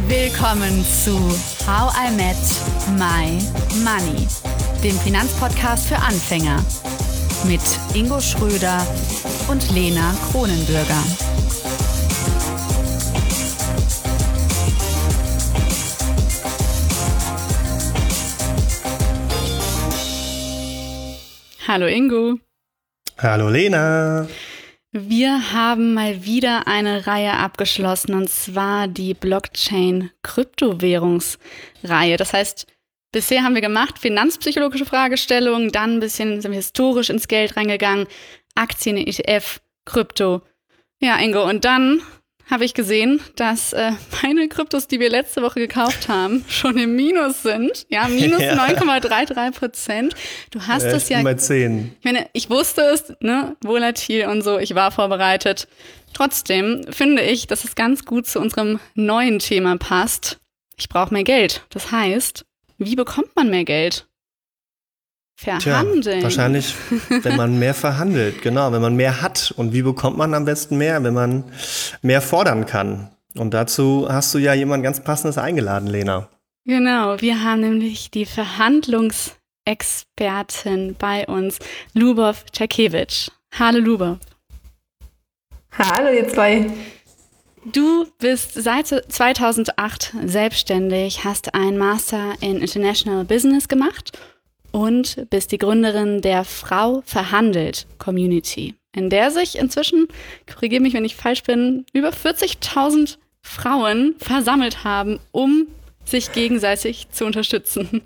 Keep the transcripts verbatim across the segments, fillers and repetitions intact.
Willkommen zu How I Met My Money, dem Finanzpodcast für Anfänger mit Ingo Schröder und Lena Kronenbürger. Hallo Ingo. Hallo Lena. Wir haben mal wieder eine Reihe abgeschlossen, und zwar die Blockchain-Kryptowährungsreihe. Das heißt, bisher haben wir gemacht finanzpsychologische Fragestellungen, dann ein bisschen sind wir historisch ins Geld reingegangen, Aktien, E T F, Krypto. Ja, Ingo, und dann habe ich gesehen, dass äh, meine Kryptos, die wir letzte Woche gekauft haben, schon im Minus sind. Ja, minus ja. neun Komma dreiunddreißig Prozent. Du hast ja, es ja. Mal zehn. Ich meine, ich wusste es, ne, volatil und so, ich war vorbereitet. Trotzdem finde ich, dass es ganz gut zu unserem neuen Thema passt. Ich brauche mehr Geld. Das heißt, wie bekommt man mehr Geld? Verhandeln. Tja, wahrscheinlich, wenn man mehr verhandelt, genau, wenn man mehr hat. Und wie bekommt man am besten mehr? Wenn man mehr fordern kann. Und dazu hast du ja jemand ganz Passendes eingeladen, Lena. Genau, wir haben nämlich die Verhandlungsexpertin bei uns, Lubov Czerkiewicz. Hallo Lubov. Hallo ihr zwei. Du bist seit zweitausendacht selbstständig, hast einen Master in International Business gemacht und bist die Gründerin der Frau verhandelt Community, in der sich inzwischen, korrigiere mich, wenn ich falsch bin, über vierzigtausend Frauen versammelt haben, um sich gegenseitig zu unterstützen.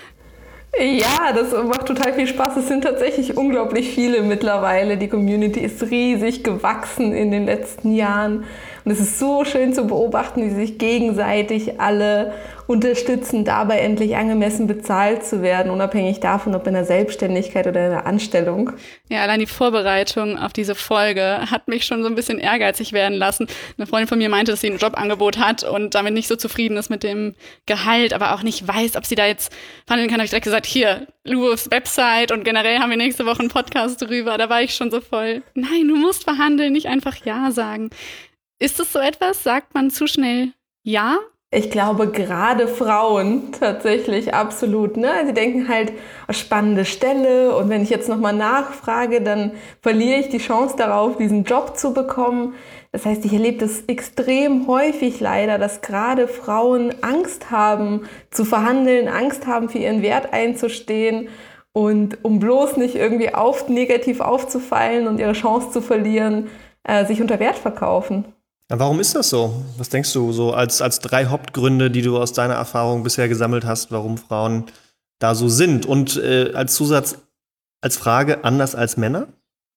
Ja, das macht total viel Spaß. Es sind tatsächlich unglaublich viele mittlerweile. Die Community ist riesig gewachsen in den letzten Jahren. Und es ist so schön zu beobachten, wie sich gegenseitig alle unterstützen, dabei endlich angemessen bezahlt zu werden, unabhängig davon, ob in der Selbstständigkeit oder in der Anstellung. Ja, allein die Vorbereitung auf diese Folge hat mich schon so ein bisschen ehrgeizig werden lassen. Eine Freundin von mir meinte, dass sie ein Jobangebot hat und damit nicht so zufrieden ist mit dem Gehalt, aber auch nicht weiß, ob sie da jetzt verhandeln kann. Da habe ich direkt gesagt, hier, Lubovs Website, und generell haben wir nächste Woche einen Podcast drüber. Da war ich schon so voll, nein, du musst verhandeln, nicht einfach Ja sagen. Ist das so etwas? Sagt man zu schnell Ja? Ich glaube, gerade Frauen tatsächlich absolut. Ne? Sie denken halt, oh, spannende Stelle, und wenn ich jetzt nochmal nachfrage, dann verliere ich die Chance darauf, diesen Job zu bekommen. Das heißt, ich erlebe das extrem häufig leider, dass gerade Frauen Angst haben zu verhandeln, Angst haben, für ihren Wert einzustehen, und um bloß nicht irgendwie auf, negativ aufzufallen und ihre Chance zu verlieren, äh, sich unter Wert verkaufen. Warum ist das so? Was denkst du so als, als drei Hauptgründe, die du aus deiner Erfahrung bisher gesammelt hast, warum Frauen da so sind? Und äh, als Zusatz, als Frage, anders als Männer?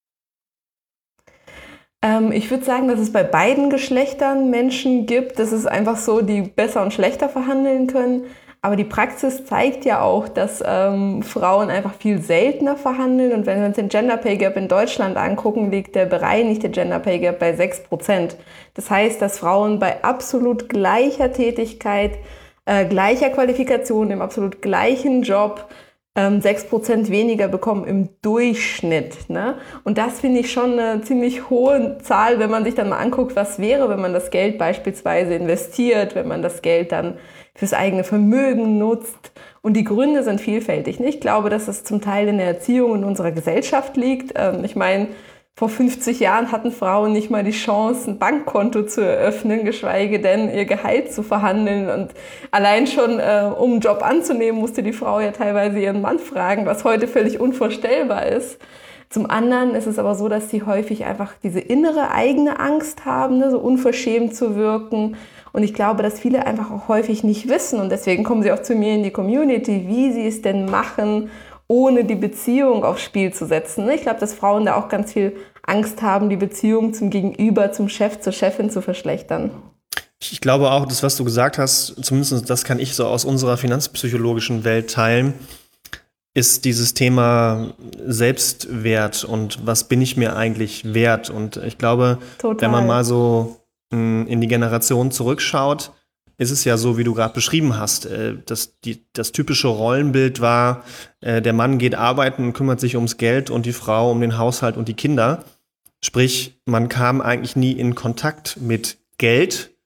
Ähm, ich würde sagen, dass es bei beiden Geschlechtern Menschen gibt. Das ist einfach so, die besser und schlechter verhandeln können. Aber die Praxis zeigt ja auch, dass ähm, Frauen einfach viel seltener verhandeln. Und wenn wir uns den Gender Pay Gap in Deutschland angucken, liegt der bereinigte Gender Pay Gap bei sechs Prozent. Das heißt, dass Frauen bei absolut gleicher Tätigkeit, äh, gleicher Qualifikation, im absolut gleichen Job ähm, sechs Prozent weniger bekommen im Durchschnitt. Ne? Und das finde ich schon eine ziemlich hohe Zahl, wenn man sich dann mal anguckt, was wäre, wenn man das Geld beispielsweise investiert, wenn man das Geld dann fürs eigene Vermögen nutzt. Und die Gründe sind vielfältig. Ich glaube, dass es zum Teil in der Erziehung in unserer Gesellschaft liegt. Ich meine, vor fünfzig Jahren hatten Frauen nicht mal die Chance, ein Bankkonto zu eröffnen, geschweige denn ihr Gehalt zu verhandeln. Und allein schon, um einen Job anzunehmen, musste die Frau ja teilweise ihren Mann fragen, was heute völlig unvorstellbar ist. Zum anderen ist es aber so, dass sie häufig einfach diese innere eigene Angst haben, ne, so unverschämt zu wirken. Und ich glaube, dass viele einfach auch häufig nicht wissen, und deswegen kommen sie auch zu mir in die Community, wie sie es denn machen, ohne die Beziehung aufs Spiel zu setzen. Ich glaube, dass Frauen da auch ganz viel Angst haben, die Beziehung zum Gegenüber, zum Chef, zur Chefin zu verschlechtern. Ich glaube auch, das, was du gesagt hast, zumindest das kann ich so aus unserer finanzpsychologischen Welt teilen, ist dieses Thema Selbstwert und was bin ich mir eigentlich wert. Und ich glaube, Total. Wenn man mal so in die Generation zurückschaut, ist es ja so, wie du gerade beschrieben hast, dass die, das typische Rollenbild war, der Mann geht arbeiten und kümmert sich ums Geld und die Frau um den Haushalt und die Kinder. Sprich, man kam eigentlich nie in Kontakt mit Geld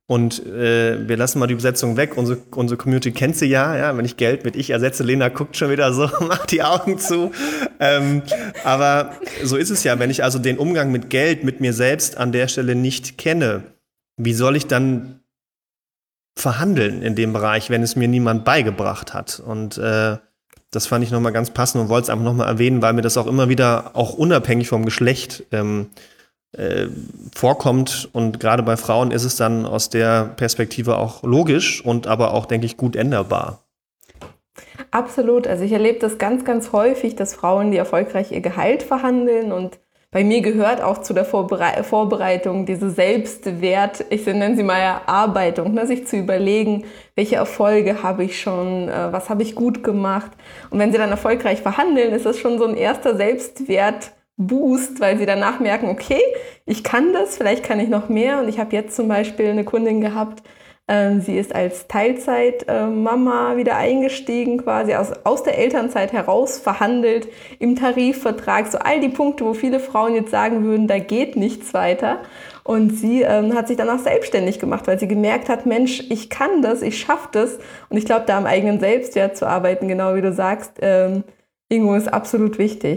Und äh, wir lassen mal die Übersetzung weg. Unsere, unsere Community kennt sie ja, ja. Wenn ich Geld mit ich ersetze, Lena guckt schon wieder so, macht die Augen zu. Ähm, aber so ist es ja. Wenn ich also den Umgang mit Geld, mit mir selbst an der Stelle nicht kenne, wie soll ich dann verhandeln in dem Bereich, wenn es mir niemand beigebracht hat? Und äh, das fand ich nochmal ganz passend und wollte es einfach nochmal erwähnen, weil mir das auch immer wieder, auch unabhängig vom Geschlecht, ähm, äh, vorkommt. Und gerade bei Frauen ist es dann aus der Perspektive auch logisch und aber auch, denke ich, gut änderbar. Absolut. Also ich erlebe das ganz, ganz häufig, dass Frauen, die erfolgreich ihr Gehalt verhandeln, und bei mir gehört auch zu der Vorbere- Vorbereitung diese Selbstwert, ich nenne sie mal Erarbeitung, ne, sich zu überlegen, welche Erfolge habe ich schon, äh, was habe ich gut gemacht. Und wenn sie dann erfolgreich verhandeln, ist das schon so ein erster Selbstwertboost, weil sie danach merken, okay, ich kann das, vielleicht kann ich noch mehr. Und ich habe jetzt zum Beispiel eine Kundin gehabt, sie ist als Teilzeitmama wieder eingestiegen, quasi aus, aus der Elternzeit heraus verhandelt im Tarifvertrag. So all die Punkte, wo viele Frauen jetzt sagen würden, da geht nichts weiter. Und sie ähm, hat sich danach selbstständig gemacht, weil sie gemerkt hat, Mensch, ich kann das, ich schaffe das. Und ich glaube, da am eigenen Selbstwert zu arbeiten, genau wie du sagst, ähm, Ingo, ist absolut wichtig.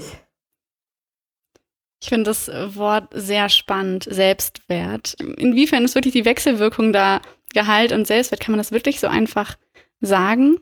Ich finde das Wort sehr spannend, Selbstwert. Inwiefern ist wirklich die Wechselwirkung da? Gehalt und Selbstwert, kann man das wirklich so einfach sagen?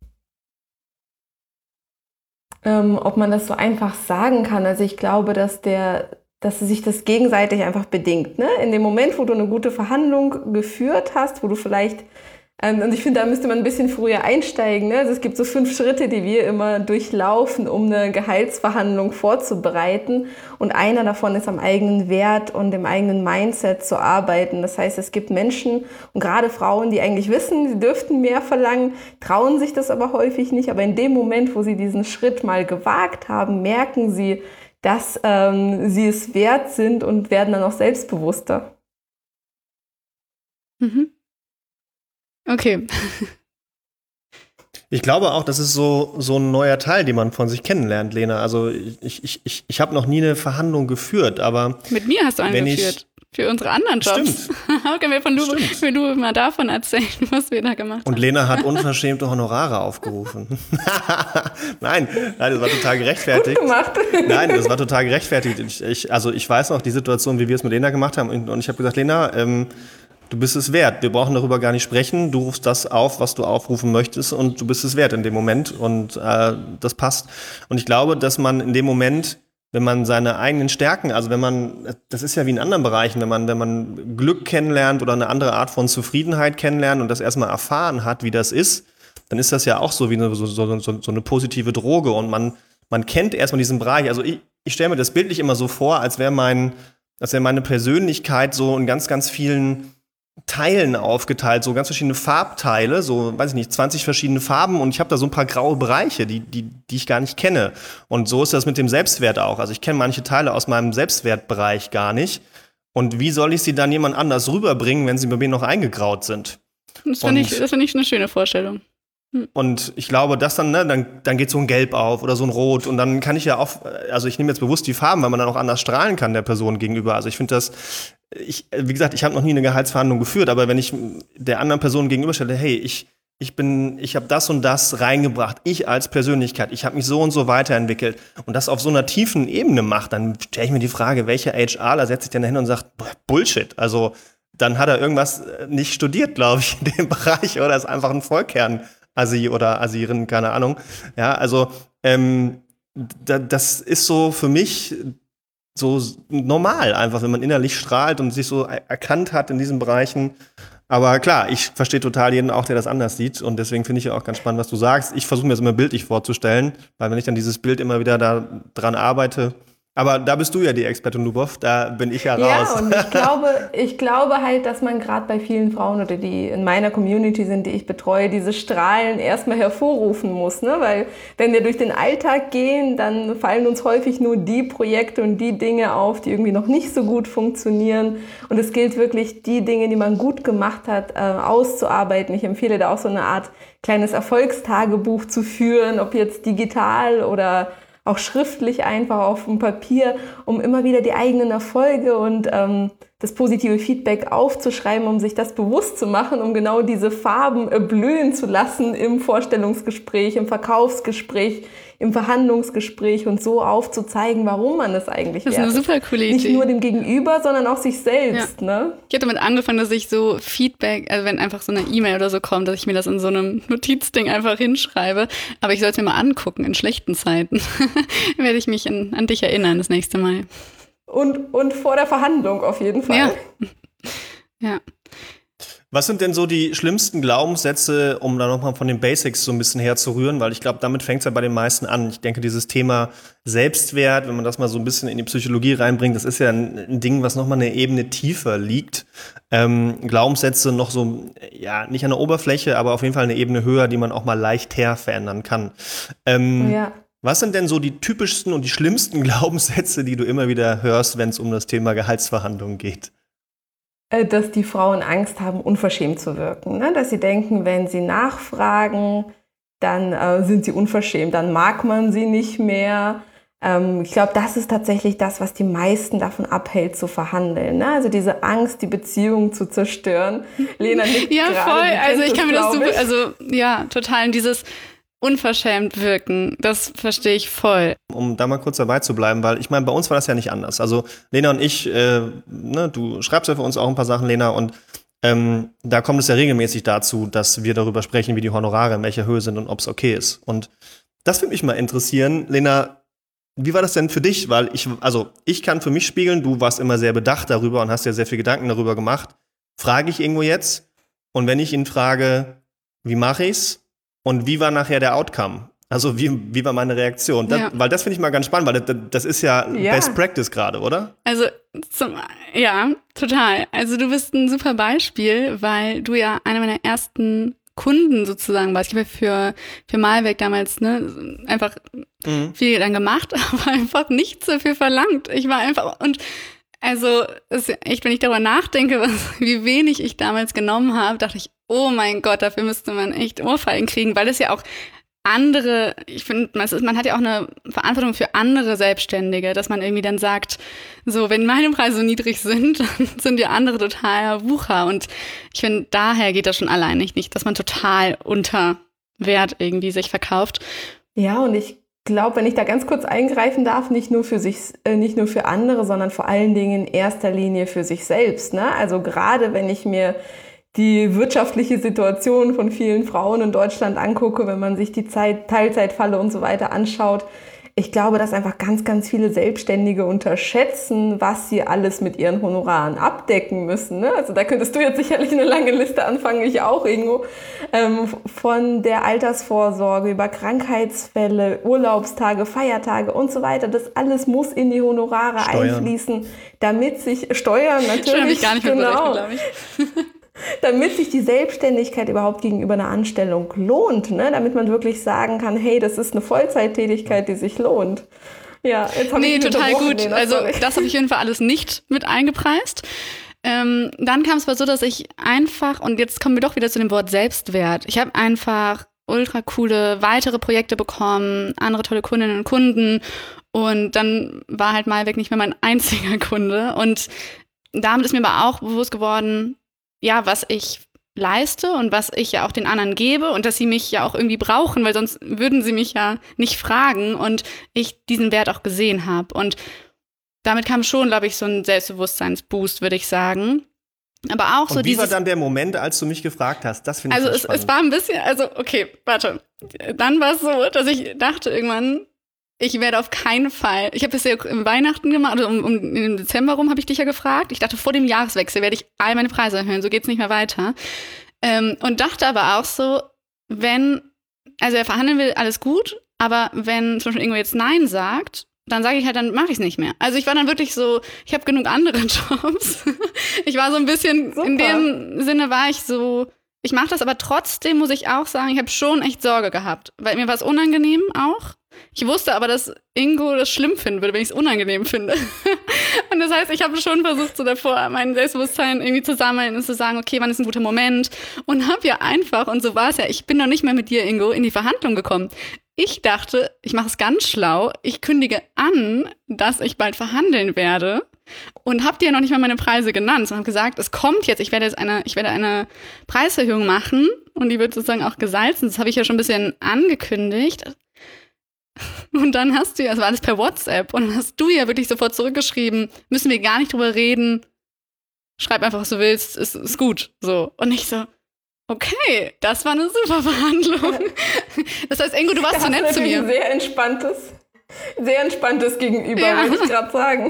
Ähm, ob man das so einfach sagen kann. Also ich glaube, dass der, dass sich das gegenseitig einfach bedingt. Ne? In dem Moment, wo du eine gute Verhandlung geführt hast, wo du vielleicht, ähm, und ich finde, da müsste man ein bisschen früher einsteigen. Ne? Also es gibt so fünf Schritte, die wir immer durchlaufen, um eine Gehaltsverhandlung vorzubereiten. Und einer davon ist am eigenen Wert und dem eigenen Mindset zu arbeiten. Das heißt, es gibt Menschen und gerade Frauen, die eigentlich wissen, sie dürften mehr verlangen, trauen sich das aber häufig nicht. Aber in dem Moment, wo sie diesen Schritt mal gewagt haben, merken sie, dass ähm, sie es wert sind und werden dann auch selbstbewusster. Mhm. Okay. Ich glaube auch, das ist so, so ein neuer Teil, den man von sich kennenlernt, Lena. Also ich, ich, ich, ich habe noch nie eine Verhandlung geführt, aber mit mir hast du eine geführt. Für unsere anderen Jobs. Stimmt. Okay, wir von du, will du mal davon erzählen, was wir da gemacht haben. Und Lena hat unverschämte Honorare aufgerufen. nein, nein, das war total gerechtfertigt. Gut gemacht. Nein, das war total gerechtfertigt. Ich, ich, also ich weiß noch die Situation, wie wir es mit Lena gemacht haben. Und, und ich habe gesagt, Lena, ähm, du bist es wert. Wir brauchen darüber gar nicht sprechen. Du rufst das auf, was du aufrufen möchtest, und du bist es wert in dem Moment. Und äh, das passt. Und ich glaube, dass man in dem Moment, wenn man seine eigenen Stärken, also wenn man, das ist ja wie in anderen Bereichen, wenn man, wenn man Glück kennenlernt oder eine andere Art von Zufriedenheit kennenlernt und das erstmal erfahren hat, wie das ist, dann ist das ja auch so wie eine, so, so, so, so eine positive Droge. Und man, man kennt erstmal diesen Bereich. Also ich, ich stelle mir das bildlich immer so vor, als wäre mein, als wäre meine Persönlichkeit so in ganz, ganz vielen Teilen aufgeteilt, so ganz verschiedene Farbteile, so, weiß ich nicht, zwanzig verschiedene Farben, und ich habe da so ein paar graue Bereiche, die, die, die ich gar nicht kenne. Und so ist das mit dem Selbstwert auch. Also ich kenne manche Teile aus meinem Selbstwertbereich gar nicht. Und wie soll ich sie dann jemand anders rüberbringen, wenn sie bei mir noch eingegraut sind? Das finde ich, das find ich eine schöne Vorstellung. Und ich glaube, dass dann, ne, dann, dann geht so ein Gelb auf oder so ein Rot, und dann kann ich ja auch, also ich nehme jetzt bewusst die Farben, weil man dann auch anders strahlen kann der Person gegenüber. Also ich finde das, ich, wie gesagt, ich habe noch nie eine Gehaltsverhandlung geführt, aber wenn ich der anderen Person gegenüberstelle, hey, ich, ich bin, ich habe das und das reingebracht, ich als Persönlichkeit, ich habe mich so und so weiterentwickelt, und das auf so einer tiefen Ebene macht, dann stelle ich mir die Frage, welcher HRler setzt sich denn da hin und sagt, Bullshit, also dann hat er irgendwas nicht studiert, glaube ich, in dem Bereich, oder ist einfach ein Vollkern. Assi oder Asirin, keine Ahnung. Ja, also ähm, da, das ist so für mich so normal, einfach, wenn man innerlich strahlt und sich so erkannt hat in diesen Bereichen. Aber klar, ich verstehe total jeden auch, der das anders sieht. Und deswegen finde ich ja auch ganz spannend, was du sagst. Ich versuche mir das immer bildlich vorzustellen, weil wenn ich dann dieses Bild immer wieder da dran arbeite. Aber da bist du ja die Expertin, Lubov, da bin ich ja raus. Ja, und ich glaube, ich glaube halt, dass man gerade bei vielen Frauen, oder die in meiner Community sind, die ich betreue, diese Strahlen erstmal hervorrufen muss. Ne? Weil wenn wir durch den Alltag gehen, dann fallen uns häufig nur die Projekte und die Dinge auf, die irgendwie noch nicht so gut funktionieren. Und es gilt wirklich, die Dinge, die man gut gemacht hat, äh, auszuarbeiten. Ich empfehle da auch so eine Art kleines Erfolgstagebuch zu führen, ob jetzt digital oder auch schriftlich, einfach auf dem Papier, um immer wieder die eigenen Erfolge und ähm, das positive Feedback aufzuschreiben, um sich das bewusst zu machen, um genau diese Farben blühen zu lassen im Vorstellungsgespräch, im Verkaufsgespräch, im Verhandlungsgespräch und so aufzuzeigen, warum man es eigentlich Das ist eine super coole Idee. Nicht nur dem Gegenüber, sondern auch sich selbst. Ja. Ne? Ich hatte damit angefangen, dass ich so Feedback, also wenn einfach so eine E-Mail oder so kommt, dass ich mir das in so einem Notizding einfach hinschreibe. Aber ich soll es mir mal angucken in schlechten Zeiten. Werde ich mich an, an dich erinnern das nächste Mal. Und, und vor der Verhandlung auf jeden Fall. Ja. Ja. Was sind denn so die schlimmsten Glaubenssätze, um da nochmal von den Basics so ein bisschen herzurühren? Weil ich glaube, damit fängt es ja bei den meisten an. Ich denke, dieses Thema Selbstwert, wenn man das mal so ein bisschen in die Psychologie reinbringt, das ist ja ein, ein Ding, was nochmal eine Ebene tiefer liegt. Ähm, Glaubenssätze noch so, ja, nicht an der Oberfläche, aber auf jeden Fall eine Ebene höher, die man auch mal leicht her verändern kann. Ähm, ja. Was sind denn so die typischsten und die schlimmsten Glaubenssätze, die du immer wieder hörst, wenn es um das Thema Gehaltsverhandlungen geht? Dass die Frauen Angst haben, unverschämt zu wirken. Ne? Dass sie denken, wenn sie nachfragen, dann äh, sind sie unverschämt, dann mag man sie nicht mehr. Ähm, ich glaube, das ist tatsächlich das, was die meisten davon abhält, zu verhandeln. Ne? Also diese Angst, die Beziehung zu zerstören. Lena nickt ja, gerade, voll. Also ich kann mir das so, ich. also ja, total in dieses unverschämt wirken, das verstehe ich voll. Um da mal kurz dabei zu bleiben, weil ich meine, bei uns war das ja nicht anders. Also Lena und ich, äh, ne, du schreibst ja für uns auch ein paar Sachen, Lena, und ähm, da kommt es ja regelmäßig dazu, dass wir darüber sprechen, wie die Honorare in welcher Höhe sind und ob es okay ist. Und das würde mich mal interessieren, Lena, wie war das denn für dich? Weil ich, also ich kann für mich spiegeln, du warst immer sehr bedacht darüber und hast dir sehr viel Gedanken darüber gemacht. Frage ich irgendwo jetzt? Und wenn ich ihn frage, wie mache ich's? Und wie war nachher der Outcome? Also wie, wie war meine Reaktion? Das, Ja. Weil das finde ich mal ganz spannend, weil das, das ist ja, Ja. Best Practice gerade, oder? Also zum, ja, total. Also du bist ein super Beispiel, weil du ja einer meiner ersten Kunden sozusagen warst. Ich habe für, für Malwerk damals ne, einfach Mhm. viel dann gemacht, aber einfach nichts dafür verlangt. Ich war einfach, und also es ist echt, wenn ich darüber nachdenke, was, wie wenig ich damals genommen habe, dachte ich, oh mein Gott, dafür müsste man echt Ohrfeigen kriegen, weil es ja auch andere, ich finde, man, man hat ja auch eine Verantwortung für andere Selbstständige, dass man irgendwie dann sagt, so, wenn meine Preise so niedrig sind, dann sind ja andere total Wucher. Und ich finde, daher geht das schon allein nicht, nicht, dass man total unter Wert irgendwie sich verkauft. Ja, und ich glaube, wenn ich da ganz kurz eingreifen darf, nicht nur für sich, äh, nicht nur für andere, sondern vor allen Dingen in erster Linie für sich selbst. Ne? Also gerade wenn ich mir die wirtschaftliche Situation von vielen Frauen in Deutschland angucke, wenn man sich die Zeit, Teilzeitfalle und so weiter anschaut. Ich glaube, dass einfach ganz, ganz viele Selbstständige unterschätzen, was sie alles mit ihren Honoraren abdecken müssen. Ne? Also da könntest du jetzt sicherlich eine lange Liste anfangen, ich auch, Ingo. Ähm, von der Altersvorsorge über Krankheitsfälle, Urlaubstage, Feiertage und so weiter. Das alles muss in die Honorare Steuern. einfließen, damit sich Steuern natürlich, Schon habe ich gar nicht mehr genau, berechnet, glaube ich. damit sich die Selbstständigkeit überhaupt gegenüber einer Anstellung lohnt, ne? Damit man wirklich sagen kann, hey, das ist eine Vollzeittätigkeit, die sich lohnt. Ja, jetzt habe Nee, ich total gut. Lena, Also sorry. das habe ich auf jeden Fall alles nicht mit eingepreist. Ähm, dann kam es aber so, dass ich einfach, und jetzt kommen wir doch wieder zu dem Wort Selbstwert. Ich habe einfach ultra coole weitere Projekte bekommen, andere tolle Kundinnen und Kunden, und dann war halt Malwerk nicht mehr mein einziger Kunde. Und damit ist mir aber auch bewusst geworden, ja, was ich leiste und was ich ja auch den anderen gebe und dass sie mich ja auch irgendwie brauchen, weil sonst würden sie mich ja nicht fragen, und ich diesen Wert auch gesehen habe. Und damit kam schon, glaube ich, so ein Selbstbewusstseinsboost, würde ich sagen. Aber auch so Und wie dieses. war dann der Moment, als du mich gefragt hast? Das finde ich Also so es, spannend. es war ein bisschen, also okay, warte. Dann war es so, dass ich dachte irgendwann, ich werde auf keinen Fall, ich habe das ja im Weihnachten gemacht, also um, um im Dezember rum habe ich dich ja gefragt. Ich dachte, vor dem Jahreswechsel werde ich all meine Preise erhöhen, so geht's nicht mehr weiter. Ähm, und dachte aber auch so, wenn, also er verhandeln will, alles gut, aber wenn zum Beispiel irgendwo jetzt Nein sagt, dann sage ich halt, dann mache ich es nicht mehr. Also ich war dann wirklich so, ich habe genug andere Jobs. Ich war so ein bisschen, Super. in dem Sinne war ich so, ich mache das, aber trotzdem muss ich auch sagen, ich habe schon echt Sorge gehabt, weil mir war es unangenehm auch. Ich wusste aber, dass Ingo das schlimm finden würde, wenn ich es unangenehm finde. Und das heißt, ich habe schon versucht, so davor mein Selbstbewusstsein irgendwie zu sammeln und zu sagen, okay, wann ist ein guter Moment? Und habe ja einfach, und so war es ja, ich bin noch nicht mehr mit dir, Ingo, in die Verhandlung gekommen. Ich dachte, ich mache es ganz schlau, ich kündige an, dass ich bald verhandeln werde. und habe dir noch nicht mal meine Preise genannt, sondern habe gesagt, es kommt jetzt, ich werde jetzt eine, ich werde eine Preiserhöhung machen und die wird sozusagen auch gesalzen. Das habe ich ja schon ein bisschen angekündigt. Und dann hast du ja, das war alles per WhatsApp, und dann hast du ja wirklich sofort zurückgeschrieben, müssen wir gar nicht drüber reden, schreib einfach, was du willst, ist, ist gut. So. Und ich so, okay, das war eine super Verhandlung. Das heißt, Ingo, du warst so nett zu mir. Ein sehr entspanntes, sehr entspanntes Gegenüber, ja. Würde ich gerade sagen.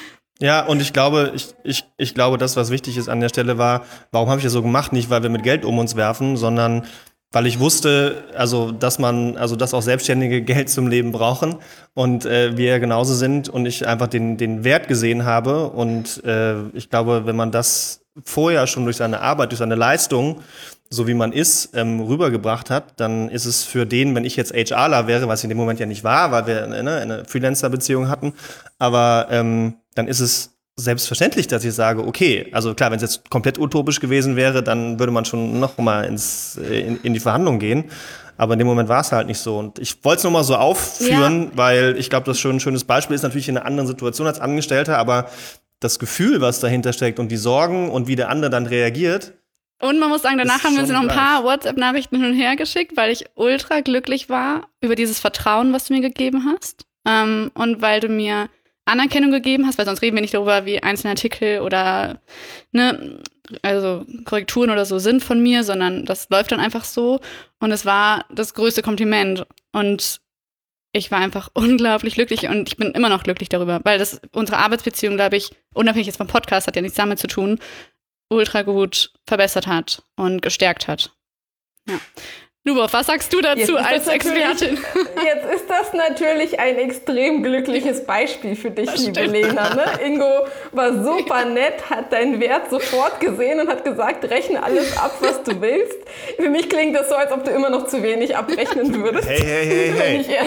Ja, und ich glaube, ich, ich, ich glaube, das, was wichtig ist an der Stelle war, warum habe ich das so gemacht? Nicht, weil wir mit Geld um uns werfen, sondern weil ich wusste, also dass man, also dass auch Selbstständige Geld zum Leben brauchen und äh, wir genauso sind und ich einfach den, den Wert gesehen habe. Und äh, ich glaube, wenn man das vorher schon durch seine Arbeit, durch seine Leistung, so wie man ist, ähm, rübergebracht hat, dann ist es für den, wenn ich jetzt HRler wäre, was ich in dem Moment ja nicht war, weil wir ne, eine Freelancer-Beziehung hatten, aber ähm, dann ist es selbstverständlich, dass ich sage, okay, also klar, wenn es jetzt komplett utopisch gewesen wäre, dann würde man schon noch mal ins, in, in die Verhandlung gehen. Aber in dem Moment war es halt nicht so. Und ich wollte es nur mal so aufführen, ja. Weil ich glaube, das schon ein schönes Beispiel ist, natürlich in einer anderen Situation als Angestellter, aber das Gefühl, was dahinter steckt und die Sorgen und wie der andere dann reagiert. Und man muss sagen, danach haben wir uns noch ein paar WhatsApp-Nachrichten hin und her geschickt, weil ich ultra glücklich war über dieses Vertrauen, was du mir gegeben hast. Ähm, und weil du mir Anerkennung gegeben hast, weil sonst reden wir nicht darüber, wie einzelne Artikel oder ne, also Korrekturen oder so sind von mir, sondern das läuft dann einfach so. Und es war das größte Kompliment. Und ich war einfach unglaublich glücklich und ich bin immer noch glücklich darüber, weil das unsere Arbeitsbeziehung, glaube ich, unabhängig jetzt vom Podcast, hat ja nichts damit zu tun, ultra gut verbessert hat und gestärkt hat. Ja. Lubov, was sagst du dazu als Expertin? Jetzt ist das natürlich ein extrem glückliches Beispiel für dich, das liebe stimmt. Lena. Ne? Ingo war super nett, hat deinen Wert sofort gesehen und hat gesagt, rechne alles ab, was du willst. Für mich klingt das so, als ob du immer noch zu wenig abrechnen würdest. Hey, hey, hey, hey.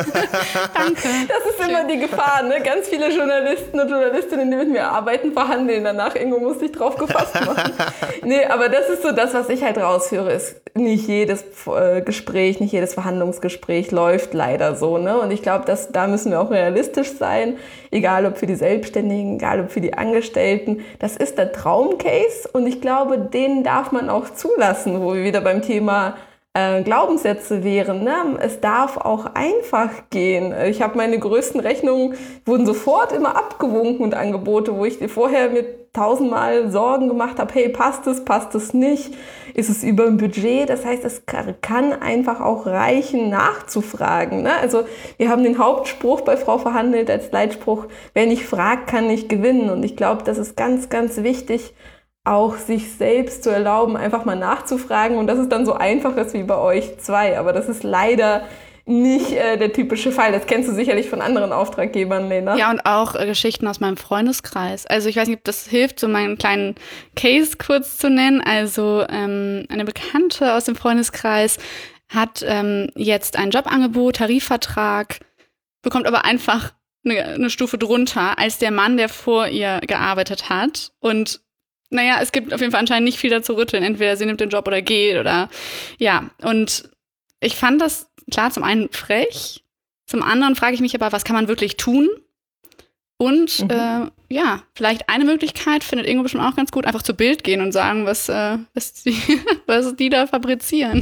Danke. Das ist Schön. Immer die Gefahr. Ne? Ganz viele Journalisten und Journalistinnen, die mit mir arbeiten, verhandeln danach. Ingo muss sich drauf gefasst machen. Nee, aber das ist so das, was ich halt rausführe, ist nicht jedes Gespräch, nicht jedes Verhandlungsgespräch läuft leider so, ne? Und ich glaube, dass da müssen wir auch realistisch sein, egal ob für die Selbstständigen, egal ob für die Angestellten. Das ist der Traumcase und ich glaube, den darf man auch zulassen, wo wir wieder beim Thema äh, Glaubenssätze wären. Ne? Es darf auch einfach gehen. Ich habe meine größten Rechnungen, wurden sofort immer abgewunken und Angebote, wo ich vorher mir tausendmal Sorgen gemacht habe, hey, passt es, passt es nicht? Ist es über dem Budget? Das heißt, es kann einfach auch reichen, nachzufragen. Ne? Also wir haben den Hauptspruch bei Frau Verhandelt als Leitspruch, wer nicht fragt, kann nicht gewinnen. Und ich glaube, das ist ganz, ganz wichtig, auch sich selbst zu erlauben, einfach mal nachzufragen. Und das ist dann so einfach ist wie bei euch zwei. Aber das ist leider nicht äh, der typische Fall. Das kennst du sicherlich von anderen Auftraggebern, Lena. Ja, und auch äh, Geschichten aus meinem Freundeskreis. Also ich weiß nicht, ob das hilft, so meinen kleinen Case kurz zu nennen. Also ähm, eine Bekannte aus dem Freundeskreis hat ähm, jetzt ein Jobangebot, Tarifvertrag, bekommt aber einfach eine, eine Stufe drunter als der Mann, der vor ihr gearbeitet hat. Und naja, es gibt auf jeden Fall anscheinend nicht viel dazu rütteln. Entweder sie nimmt den Job oder geht oder ja. Und ich fand das klar, zum einen frech, zum anderen frage ich mich aber, was kann man wirklich tun? Und mhm. äh, ja, vielleicht eine Möglichkeit, findet Ingo bestimmt auch ganz gut, einfach zu Bild gehen und sagen, was, äh, was, die, was die da fabrizieren.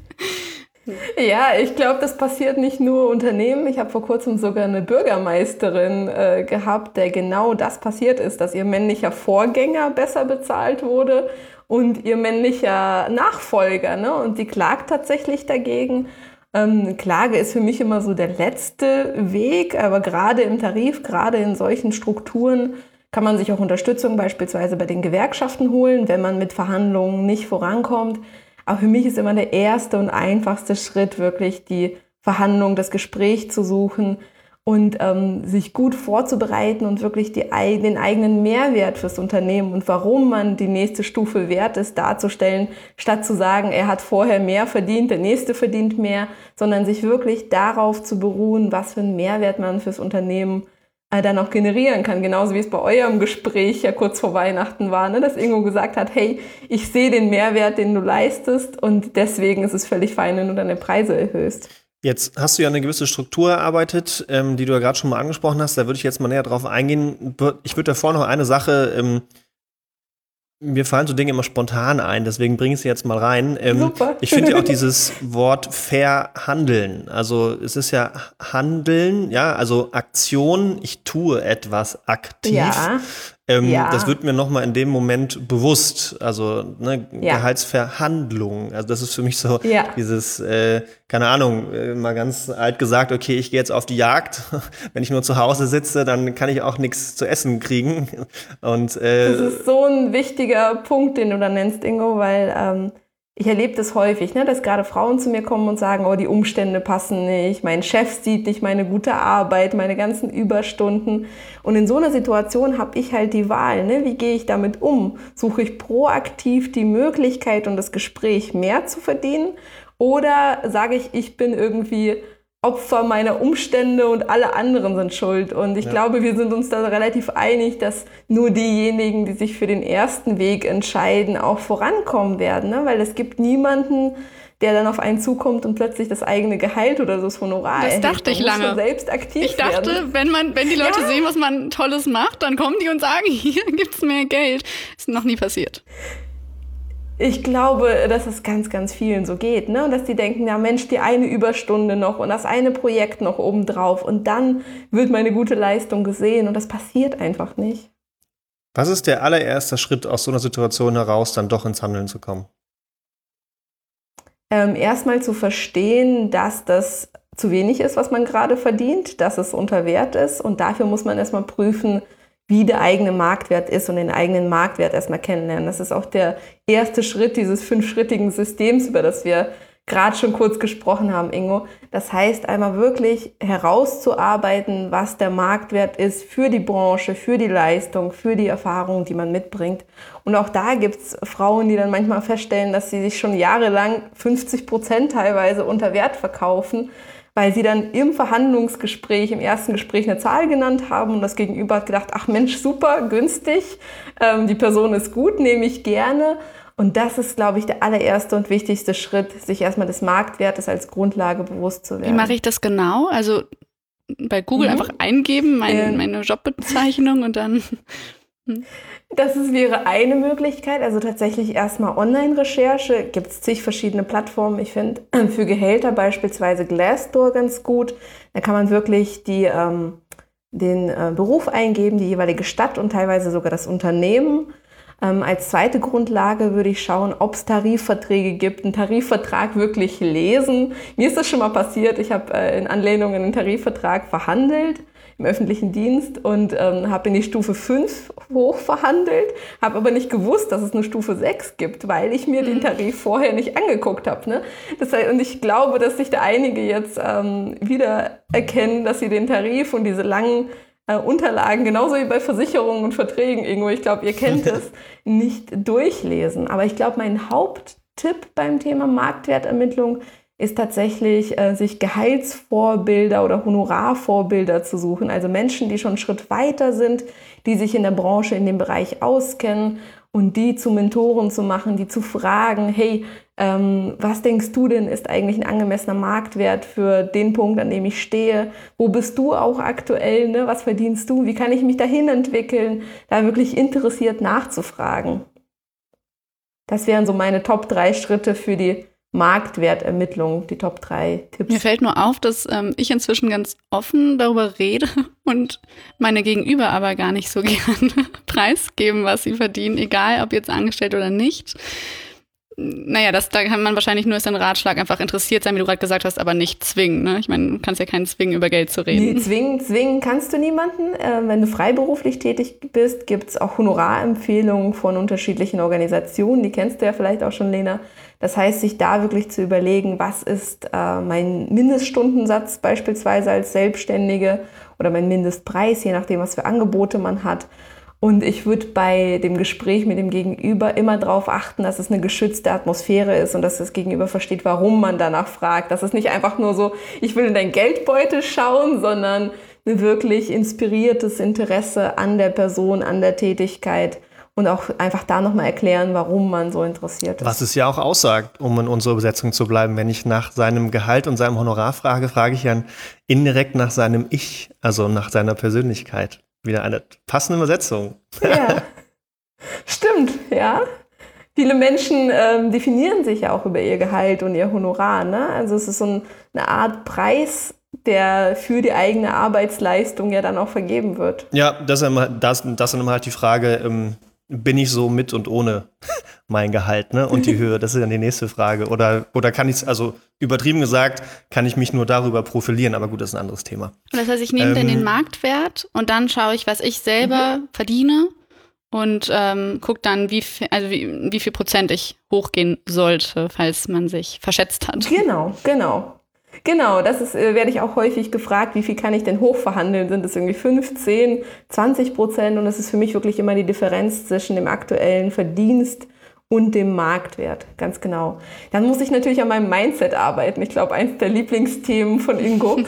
Ja, ich glaube, das passiert nicht nur Unternehmen. Ich habe vor kurzem sogar eine Bürgermeisterin äh, gehabt, der genau das passiert ist, dass ihr männlicher Vorgänger besser bezahlt wurde und ihr männlicher Nachfolger. Ne? Und sie klagt tatsächlich dagegen. Ähm, Klage ist für mich immer so der letzte Weg, aber gerade im Tarif, gerade in solchen Strukturen kann man sich auch Unterstützung beispielsweise bei den Gewerkschaften holen, wenn man mit Verhandlungen nicht vorankommt. Aber für mich ist immer der erste und einfachste Schritt wirklich die Verhandlung, das Gespräch zu suchen und ähm, sich gut vorzubereiten und wirklich die, den eigenen Mehrwert fürs Unternehmen und warum man die nächste Stufe wert ist, darzustellen, statt zu sagen, er hat vorher mehr verdient, der nächste verdient mehr, sondern sich wirklich darauf zu beruhen, was für einen Mehrwert man fürs Unternehmen äh, dann auch generieren kann. Genauso wie es bei eurem Gespräch ja kurz vor Weihnachten war, ne, dass Ingo gesagt hat, hey, ich sehe den Mehrwert, den du leistest und deswegen ist es völlig fein, wenn du deine Preise erhöhst. Jetzt hast du ja eine gewisse Struktur erarbeitet, ähm, die du ja gerade schon mal angesprochen hast. Da würde ich jetzt mal näher drauf eingehen. Ich würde davor noch eine Sache, ähm, mir fallen so Dinge immer spontan ein, deswegen bringe ich sie jetzt mal rein. Ähm, Super. Ich finde ja auch dieses Wort verhandeln. Also es ist ja Handeln, ja, also Aktion, ich tue etwas aktiv. Ja. Ähm, Ja. Das wird mir nochmal in dem Moment bewusst. Also ne, Ja. Gehaltsverhandlung. Also das ist für mich so Ja. dieses, äh, keine Ahnung, äh, mal ganz alt gesagt, okay, ich gehe jetzt auf die Jagd. Wenn ich nur zu Hause sitze, dann kann ich auch nichts zu essen kriegen. Und äh, Das ist so ein wichtiger Punkt, den du da nennst, Ingo, weil ähm, ich erlebe das häufig, ne, dass gerade Frauen zu mir kommen und sagen, oh, die Umstände passen nicht, mein Chef sieht nicht meine gute Arbeit, meine ganzen Überstunden. Und in so einer Situation habe ich halt die Wahl, ne, wie gehe ich damit um? Suche ich proaktiv die Möglichkeit und das Gespräch, mehr zu verdienen? Oder sage ich, ich bin irgendwie Opfer meiner Umstände und alle anderen sind schuld. Und ich Ja. glaube, wir sind uns da relativ einig, dass nur diejenigen, die sich für den ersten Weg entscheiden, auch vorankommen werden. Ne? Weil es gibt niemanden, der dann auf einen zukommt und plötzlich das eigene Gehalt oder so das Honorar Das erhält. dachte ich Man muss lange. schon selbst aktiv Ich dachte, werden. wenn man, wenn die Leute Ja. sehen, was man Tolles macht, dann kommen die und sagen, hier gibt's mehr Geld. Ist noch nie passiert. Ich glaube, dass es ganz, ganz vielen so geht, ne? Und dass die denken, ja Mensch, die eine Überstunde noch und das eine Projekt noch obendrauf und dann wird meine gute Leistung gesehen und das passiert einfach nicht. was ist der allererste Schritt aus so einer Situation heraus, dann doch ins Handeln zu kommen? Ähm, erstmal zu verstehen, dass das zu wenig ist, was man gerade verdient, dass es unter Wert ist und dafür muss man erstmal prüfen, wie der eigene Marktwert ist und den eigenen Marktwert erstmal kennenlernen. Das ist auch der erste Schritt dieses fünfschrittigen Systems, über das wir gerade schon kurz gesprochen haben, Ingo. Das heißt, einmal wirklich herauszuarbeiten, was der Marktwert ist für die Branche, für die Leistung, für die Erfahrung, die man mitbringt. Und auch da gibt es Frauen, die dann manchmal feststellen, dass sie sich schon jahrelang fünfzig Prozent teilweise unter Wert verkaufen, weil sie dann im Verhandlungsgespräch, im ersten Gespräch eine Zahl genannt haben und das Gegenüber hat gedacht, ach Mensch, super, günstig, ähm, die Person ist gut, nehme ich gerne. Und das ist, glaube ich, der allererste und wichtigste Schritt, sich erstmal des Marktwertes als Grundlage bewusst zu werden. Wie mache ich das genau? Also bei Google Mhm. einfach eingeben, mein, Ähm. meine Jobbezeichnung und dann. Das ist, wäre eine Möglichkeit, also tatsächlich erstmal Online-Recherche, gibt es zig verschiedene Plattformen. Ich finde für Gehälter beispielsweise Glassdoor ganz gut. Da kann man wirklich die, ähm, den äh, Beruf eingeben, die jeweilige Stadt und teilweise sogar das Unternehmen. Ähm, als zweite Grundlage würde ich schauen, ob es Tarifverträge gibt, einen Tarifvertrag wirklich lesen. Mir ist das schon mal passiert, ich habe äh, in Anlehnung an den Tarifvertrag verhandelt im öffentlichen Dienst und ähm, habe in die Stufe fünf hoch verhandelt, habe aber nicht gewusst, dass es eine Stufe sechs gibt, weil ich mir den Tarif vorher nicht angeguckt habe. Ne? Das heißt, und ich glaube, dass sich da einige jetzt ähm, wieder erkennen, dass sie den Tarif und diese langen äh, Unterlagen, genauso wie bei Versicherungen und Verträgen, irgendwo, ich glaube, ihr kennt es, nicht durchlesen. Aber ich glaube, mein Haupttipp beim Thema Marktwertermittlung ist tatsächlich, äh, sich Gehaltsvorbilder oder Honorarvorbilder zu suchen. Also Menschen, die schon einen Schritt weiter sind, die sich in der Branche, in dem Bereich auskennen und die zu Mentoren zu machen, die zu fragen, hey, ähm, was denkst du denn, ist eigentlich ein angemessener Marktwert für den Punkt, an dem ich stehe? Wo bist du auch aktuell? Ne? Was verdienst du? Wie kann ich mich dahin entwickeln? Da wirklich interessiert nachzufragen. Das wären so meine Top drei Schritte für die Marktwertermittlung, die Top drei Tipps. Mir fällt nur auf, dass ähm, ich inzwischen ganz offen darüber rede und meine Gegenüber aber gar nicht so gerne preisgeben, was sie verdienen, egal ob jetzt angestellt oder nicht. Naja, das, da kann man wahrscheinlich nur als ein Ratschlag einfach interessiert sein, wie du gerade gesagt hast, aber nicht zwingen. Ne? Ich meine, du kannst ja keinen zwingen, über Geld zu reden. Nee, zwingen, zwingen kannst du niemanden. Äh, wenn du freiberuflich tätig bist, gibt es auch Honorarempfehlungen von unterschiedlichen Organisationen. Die kennst du ja vielleicht auch schon, Lena. Das heißt, sich da wirklich zu überlegen, was ist äh, mein Mindeststundensatz beispielsweise als Selbstständige oder mein Mindestpreis, je nachdem, was für Angebote man hat. Und ich würde bei dem Gespräch mit dem Gegenüber immer darauf achten, dass es eine geschützte Atmosphäre ist und dass das Gegenüber versteht, warum man danach fragt. Dass es nicht einfach nur so, ich will in dein Geldbeutel schauen, sondern ein wirklich inspiriertes Interesse an der Person, an der Tätigkeit. und auch einfach da nochmal erklären, warum man so interessiert ist. Was es ja auch aussagt, um in unserer Übersetzung zu bleiben. Wenn ich nach seinem Gehalt und seinem Honorar frage, frage ich ja indirekt nach seinem Ich, also nach seiner Persönlichkeit. Wieder eine passende Übersetzung. Ja, stimmt, ja. Viele Menschen ähm, definieren sich ja auch über ihr Gehalt und ihr Honorar, ne? Also es ist so ein, eine Art Preis, der für die eigene Arbeitsleistung ja dann auch vergeben wird. Ja, das ist immer, das, das ist immer halt die Frage, ähm, bin ich so mit und ohne mein Gehalt, ne? Und die Höhe, das ist dann die nächste Frage. Oder, oder kann ich, also übertrieben gesagt, kann ich mich nur darüber profilieren, aber gut, das ist ein anderes Thema. Das heißt, ich nehme ähm, dann den Marktwert und dann schaue ich, was ich selber mhm. verdiene und ähm, gucke dann, wie viel, also wie, wie viel Prozent ich hochgehen sollte, falls man sich verschätzt hat. Genau, genau. Genau, das ist, äh, werde ich auch häufig gefragt, wie viel kann ich denn hochverhandeln? Sind es irgendwie fünf, zehn, zwanzig Prozent? Und das ist für mich wirklich immer die Differenz zwischen dem aktuellen Verdienst und dem Marktwert, ganz genau. Dann muss ich natürlich an meinem Mindset arbeiten. Ich glaube, eins der Lieblingsthemen von Ingo.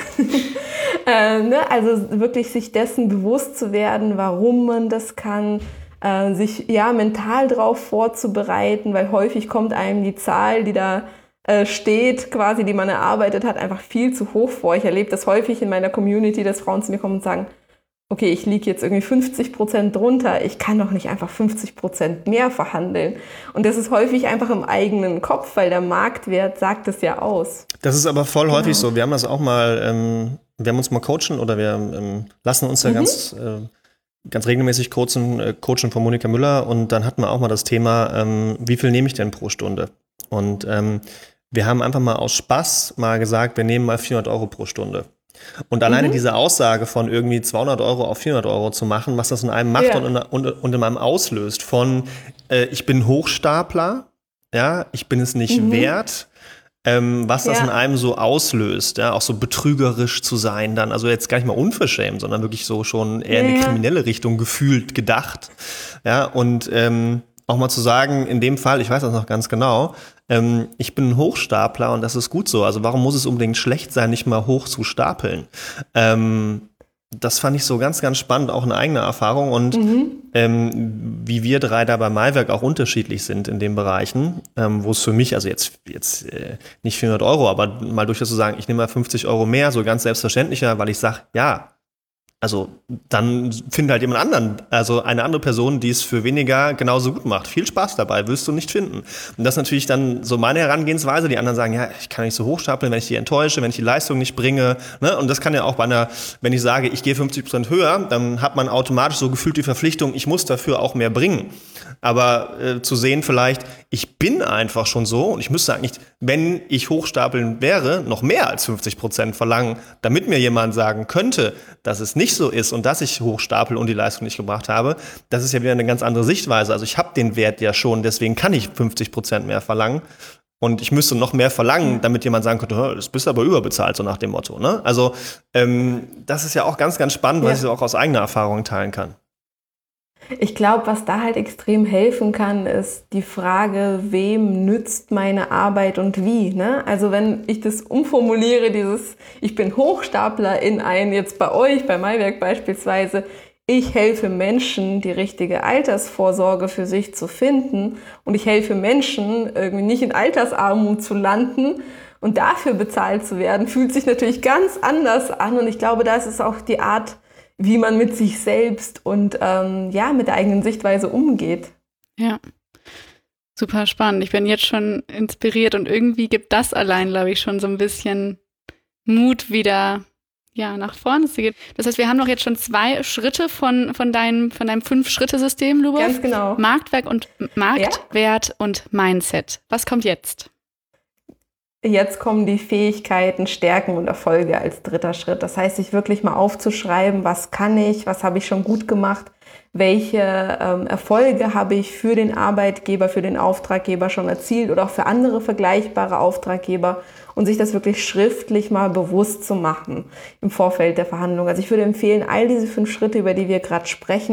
äh, ne? Also wirklich sich dessen bewusst zu werden, warum man das kann, äh, sich ja mental darauf vorzubereiten, weil häufig kommt einem die Zahl, die da steht, quasi, die man erarbeitet hat, einfach viel zu hoch vor. Ich erlebe das häufig in meiner Community, dass Frauen zu mir kommen und sagen, okay, ich liege jetzt irgendwie fünfzig Prozent drunter, ich kann doch nicht einfach fünfzig Prozent mehr verhandeln. Und das ist häufig einfach im eigenen Kopf, weil der Marktwert sagt es ja aus. Das ist aber voll genau. häufig so. Wir haben das auch mal, ähm, wir haben uns mal coachen oder wir ähm, lassen uns ja mhm. ganz, äh, ganz regelmäßig coachen, äh, coachen von Monika Müller und dann hatten wir auch mal das Thema, ähm, wie viel nehme ich denn pro Stunde? Und ähm, wir haben einfach mal aus Spaß mal gesagt, wir nehmen mal vierhundert Euro pro Stunde. Und alleine mhm. diese Aussage von irgendwie zweihundert Euro auf vierhundert Euro zu machen, was das in einem macht ja. und, in, und, und in einem auslöst von, äh, ich bin Hochstapler, ja, ich bin es nicht mhm. wert, ähm, was das ja. in einem so auslöst, ja, auch so betrügerisch zu sein dann, also jetzt gar nicht mal unverschämt, sondern wirklich so schon eher ja. in die kriminelle Richtung gefühlt gedacht, ja, und ähm, auch mal zu sagen, in dem Fall, ich weiß das noch ganz genau, ähm, ich bin ein Hochstapler und das ist gut so. Also warum muss es unbedingt schlecht sein, nicht mal hoch zu stapeln? Ähm, das fand ich so ganz, ganz spannend, auch eine eigene Erfahrung und mhm. ähm, wie wir drei da bei Maiwerk auch unterschiedlich sind in den Bereichen, ähm, wo es für mich, also jetzt, jetzt äh, nicht vierhundert Euro, aber mal durchaus zu sagen, ich nehme mal fünfzig Euro mehr, so ganz selbstverständlicher, weil ich sage, ja, also dann finde halt jemand anderen, also eine andere Person, die es für weniger genauso gut macht. Viel Spaß dabei, wirst du nicht finden. Und das ist natürlich dann so meine Herangehensweise. Die anderen sagen, ja, ich kann nicht so hochstapeln, wenn ich die enttäusche, wenn ich die Leistung nicht bringe. Ne? Und das kann ja auch bei einer, wenn ich sage, ich gehe fünfzig Prozent höher, dann hat man automatisch so gefühlt die Verpflichtung, ich muss dafür auch mehr bringen. Aber äh, zu sehen vielleicht, ich bin einfach schon so und ich müsste eigentlich, wenn ich hochstapeln wäre, noch mehr als fünfzig Prozent verlangen, damit mir jemand sagen könnte, dass es nicht so ist und dass ich hochstapel und die Leistung nicht gebracht habe. Das ist ja wieder eine ganz andere Sichtweise. Also ich habe den Wert ja schon, deswegen kann ich fünfzig Prozent mehr verlangen. Und ich müsste noch mehr verlangen, damit jemand sagen könnte, das bist aber überbezahlt, so nach dem Motto. Ne? Also ähm, das ist ja auch ganz, ganz spannend, ja. weil ich es auch aus eigener Erfahrung teilen kann. Ich glaube, was da halt extrem helfen kann, ist die Frage, wem nützt meine Arbeit und wie. Ne? Also wenn ich das umformuliere, dieses, ich bin Hochstapler in ein, jetzt bei euch, bei Maiwerk beispielsweise, ich helfe Menschen, die richtige Altersvorsorge für sich zu finden und ich helfe Menschen, irgendwie nicht in Altersarmut zu landen und dafür bezahlt zu werden, fühlt sich natürlich ganz anders an und ich glaube, da ist es auch die Art, wie man mit sich selbst und ähm, ja, mit der eigenen Sichtweise umgeht. Ja, super spannend. Ich bin jetzt schon inspiriert und irgendwie gibt das allein, glaube ich, schon so ein bisschen Mut wieder ja, nach vorne zu gehen. Das heißt, wir haben doch jetzt schon zwei Schritte von, von deinem, von deinem Fünf-Schritte-System, Lubov. Ganz genau. Marktwerk und Marktwert ja. und Mindset. Was kommt jetzt? Jetzt kommen die Fähigkeiten, Stärken und Erfolge als dritter Schritt. Das heißt, sich wirklich mal aufzuschreiben, was kann ich, was habe ich schon gut gemacht, welche ähm, Erfolge habe ich für den Arbeitgeber, für den Auftraggeber schon erzielt oder auch für andere vergleichbare Auftraggeber und sich das wirklich schriftlich mal bewusst zu machen im Vorfeld der Verhandlung. Also ich würde empfehlen, all diese fünf Schritte, über die wir gerade sprechen,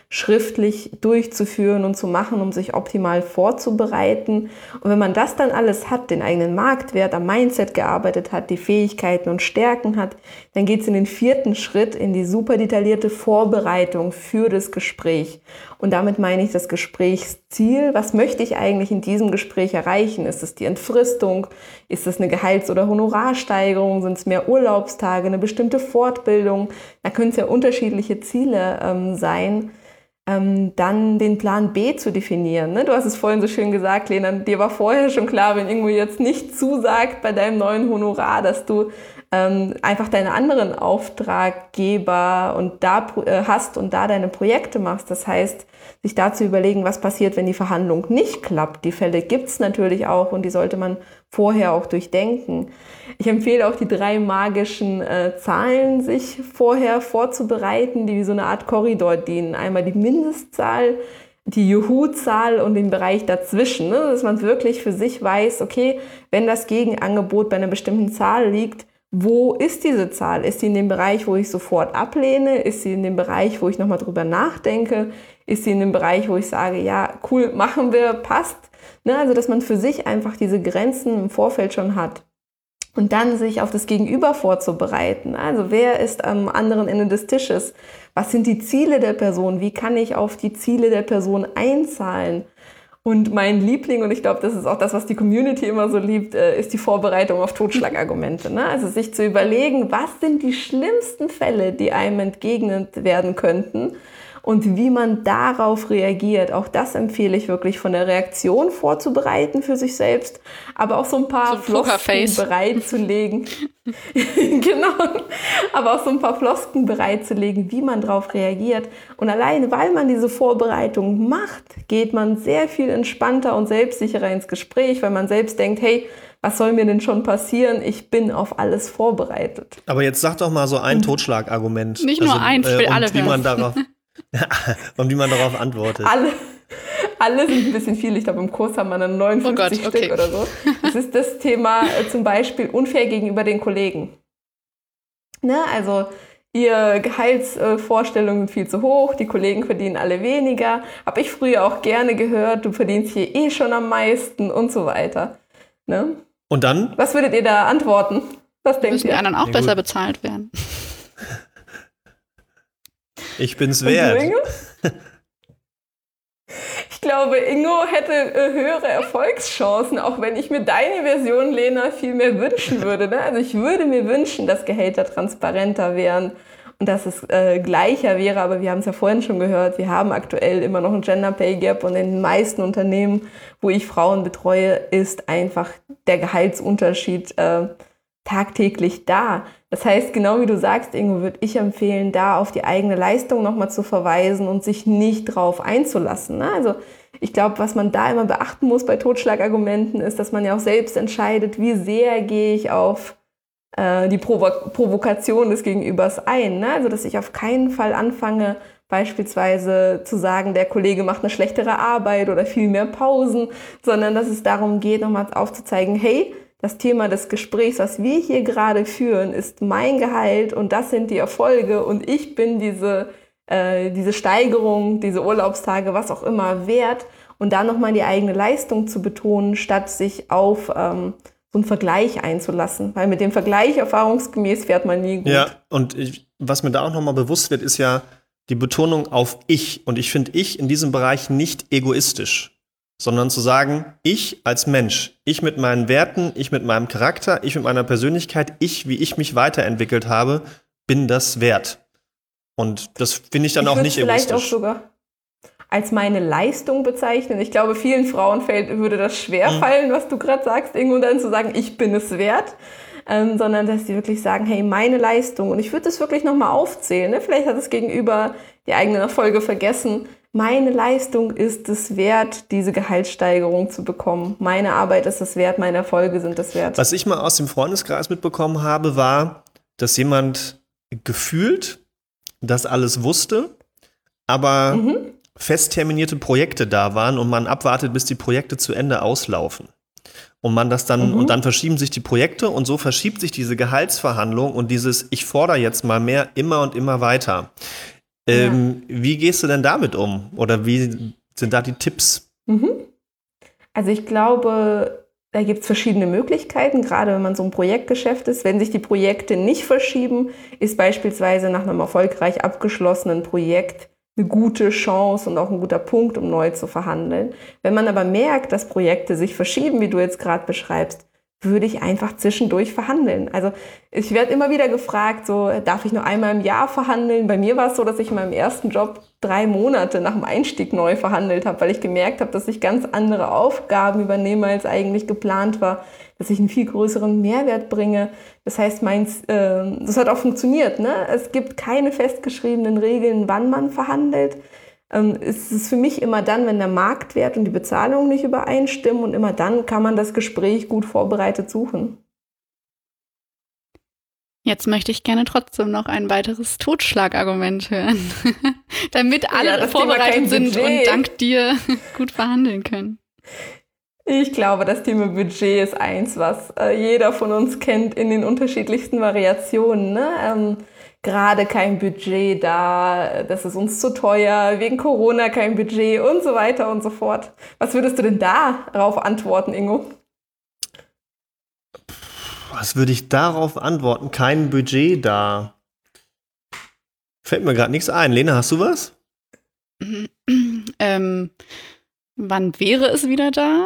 schriftlich durchzuführen und zu machen, um sich optimal vorzubereiten. Und wenn man das dann alles hat, den eigenen Marktwert, am Mindset gearbeitet hat, die Fähigkeiten und Stärken hat, dann geht es in den vierten Schritt, in die super detaillierte Vorbereitung für das Gespräch. Und damit meine ich das Gesprächsziel. Was möchte ich eigentlich in diesem Gespräch erreichen? Ist es die Entfristung? Ist es eine Gehalts- oder Honorarsteigerung? Sind es mehr Urlaubstage? Eine bestimmte Fortbildung? Da können es ja unterschiedliche Ziele ähm, sein. Ähm, dann den Plan B zu definieren. Ne? Du hast es vorhin so schön gesagt, Lena, dir war vorher schon klar, wenn irgendwo jetzt nicht zusagt bei deinem neuen Honorar, dass du ähm, einfach deine anderen Auftraggeber und da äh, hast und da deine Projekte machst. Das heißt, sich da zu überlegen, was passiert, wenn die Verhandlung nicht klappt. Die Fälle gibt es natürlich auch und die sollte man vorher auch durchdenken. Ich empfehle auch die drei magischen äh, Zahlen, sich vorher vorzubereiten, die wie so eine Art Korridor dienen. Einmal die Mindestzahl, die Juhu-Zahl und den Bereich dazwischen, ne? Dass man wirklich für sich weiß, okay, wenn das Gegenangebot bei einer bestimmten Zahl liegt, wo ist diese Zahl? Ist sie in dem Bereich, wo ich sofort ablehne? Ist sie in dem Bereich, wo ich nochmal drüber nachdenke? Ist sie in dem Bereich, wo ich sage, ja, cool, machen wir, passt? Ne? Also, dass man für sich einfach diese Grenzen im Vorfeld schon hat. Und dann sich auf das Gegenüber vorzubereiten. Also, wer ist am anderen Ende des Tisches? Was sind die Ziele der Person? Wie kann ich auf die Ziele der Person einzahlen? Und mein Liebling, und ich glaube, das ist auch das, was die Community immer so liebt, ist die Vorbereitung auf Totschlagargumente. Ne? Also sich zu überlegen, was sind die schlimmsten Fälle, die einem entgegnet werden könnten und wie man darauf reagiert. Auch das empfehle ich wirklich, von der Reaktion vorzubereiten für sich selbst, aber auch so ein paar so Floskeln bereitzulegen. Genau, aber auch so ein paar Floskeln bereitzulegen, wie man darauf reagiert. Und alleine, weil man diese Vorbereitung macht, geht man sehr viel entspannter und selbstsicherer ins Gespräch, weil man selbst denkt, hey, was soll mir denn schon passieren? Ich bin auf alles vorbereitet. Aber jetzt sag doch mal so ein Totschlagargument. Nicht nur also, eins, ich will äh, und alle wie hören. man darauf und wie man darauf antwortet. Alle, alle sind ein bisschen viel. Ich glaube, im Kurs haben wir dann neunundfünfzig Oh Gott, okay. Stück oder so. Das ist das Thema äh, zum Beispiel unfair gegenüber den Kollegen. Ne? Also ihre Gehaltsvorstellungen sind viel zu hoch, die Kollegen verdienen alle weniger. Habe ich früher auch gerne gehört, du verdienst hier eh schon am meisten und so weiter. Ne? Und dann? Was würdet ihr da antworten? Was denkt Müssen die ihr? anderen auch Ja, besser gut. bezahlt werden? Ich bin's Und du, wert. Ingo? Ich glaube, Ingo hätte äh, höhere Erfolgschancen, auch wenn ich mir deine Version, Lena, viel mehr wünschen würde. Ne? Also ich würde mir wünschen, dass Gehälter transparenter wären und dass es äh, gleicher wäre. Aber wir haben es ja vorhin schon gehört, wir haben aktuell immer noch ein Gender Pay Gap und in den meisten Unternehmen, wo ich Frauen betreue, ist einfach der Gehaltsunterschied äh, tagtäglich da. Das heißt, genau wie du sagst, Ingo, würde ich empfehlen, da auf die eigene Leistung nochmal zu verweisen und sich nicht drauf einzulassen. Ne? Also ich glaube, was man da immer beachten muss bei Totschlagargumenten, ist, dass man ja auch selbst entscheidet, wie sehr gehe ich auf äh, die Provo- Provokation des Gegenübers ein. Ne? Also dass ich auf keinen Fall anfange, beispielsweise zu sagen, der Kollege macht eine schlechtere Arbeit oder viel mehr Pausen, sondern dass es darum geht, nochmal aufzuzeigen, hey, das Thema des Gesprächs, was wir hier gerade führen, ist mein Gehalt und das sind die Erfolge und ich bin diese, äh, diese Steigerung, diese Urlaubstage, was auch immer wert und da nochmal die eigene Leistung zu betonen, statt sich auf ähm, so einen Vergleich einzulassen. Weil mit dem Vergleich erfahrungsgemäß fährt man nie gut. Ja, und ich, was mir da auch nochmal bewusst wird, ist ja die Betonung auf ich. Und ich finde ich in diesem Bereich nicht egoistisch, sondern zu sagen, ich als Mensch, ich mit meinen Werten, ich mit meinem Charakter, ich mit meiner Persönlichkeit, ich, wie ich mich weiterentwickelt habe, bin das wert. Und das finde ich dann ich auch nicht vielleicht egoistisch. Auch sogar als meine Leistung bezeichnen. Ich glaube, vielen Frauen fällt, würde das schwer Mhm. fallen, was du gerade sagst, Ingo, dann zu sagen, ich bin es wert. Ähm, sondern dass sie wirklich sagen, hey, meine Leistung. Und ich würde das wirklich nochmal aufzählen. Ne? Vielleicht hat das Gegenüber die eigenen Erfolge vergessen. Meine Leistung ist es wert, diese Gehaltssteigerung zu bekommen. Meine Arbeit ist es wert, meine Erfolge sind es wert. Was ich mal aus dem Freundeskreis mitbekommen habe, war, dass jemand gefühlt das alles wusste, aber Mhm. fest terminierte Projekte da waren und man abwartet, bis die Projekte zu Ende auslaufen. Und man das dann, Mhm. und dann verschieben sich die Projekte und so verschiebt sich diese Gehaltsverhandlung und dieses, ich fordere jetzt mal mehr, immer und immer weiter. Ähm, ja. Wie gehst du denn damit um? Oder wie sind da die Tipps? Mhm. Also ich glaube, da gibt es verschiedene Möglichkeiten, gerade wenn man so ein Projektgeschäft ist. Wenn sich die Projekte nicht verschieben, ist beispielsweise nach einem erfolgreich abgeschlossenen Projekt eine gute Chance und auch ein guter Punkt, um neu zu verhandeln. Wenn man aber merkt, dass Projekte sich verschieben, wie du jetzt gerade beschreibst, würde ich einfach zwischendurch verhandeln. Also ich werde immer wieder gefragt, so darf ich nur einmal im Jahr verhandeln? Bei mir war es so, dass ich in meinem ersten Job drei Monate nach dem Einstieg neu verhandelt habe, weil ich gemerkt habe, dass ich ganz andere Aufgaben übernehme, als eigentlich geplant war, dass ich einen viel größeren Mehrwert bringe. Das heißt, meins, äh, das hat auch funktioniert, ne? Es gibt keine festgeschriebenen Regeln, wann man verhandelt. Ähm, es ist für mich immer dann, wenn der Marktwert und die Bezahlung nicht übereinstimmen, und immer dann kann man das Gespräch gut vorbereitet suchen. Jetzt möchte ich gerne trotzdem noch ein weiteres Totschlagargument hören, damit alle ja, vorbereitet sind und dank dir gut verhandeln können. Ich glaube, das Thema Budget ist eins, was äh, jeder von uns kennt in den unterschiedlichsten Variationen. Ne? Ähm, Gerade kein Budget da, das ist uns zu teuer, wegen Corona kein Budget und so weiter und so fort. Was würdest du denn darauf antworten, Ingo? Was würde ich darauf antworten? Kein Budget da. Fällt mir gerade nichts ein. Lena, hast du was? ähm, wann wäre es wieder da?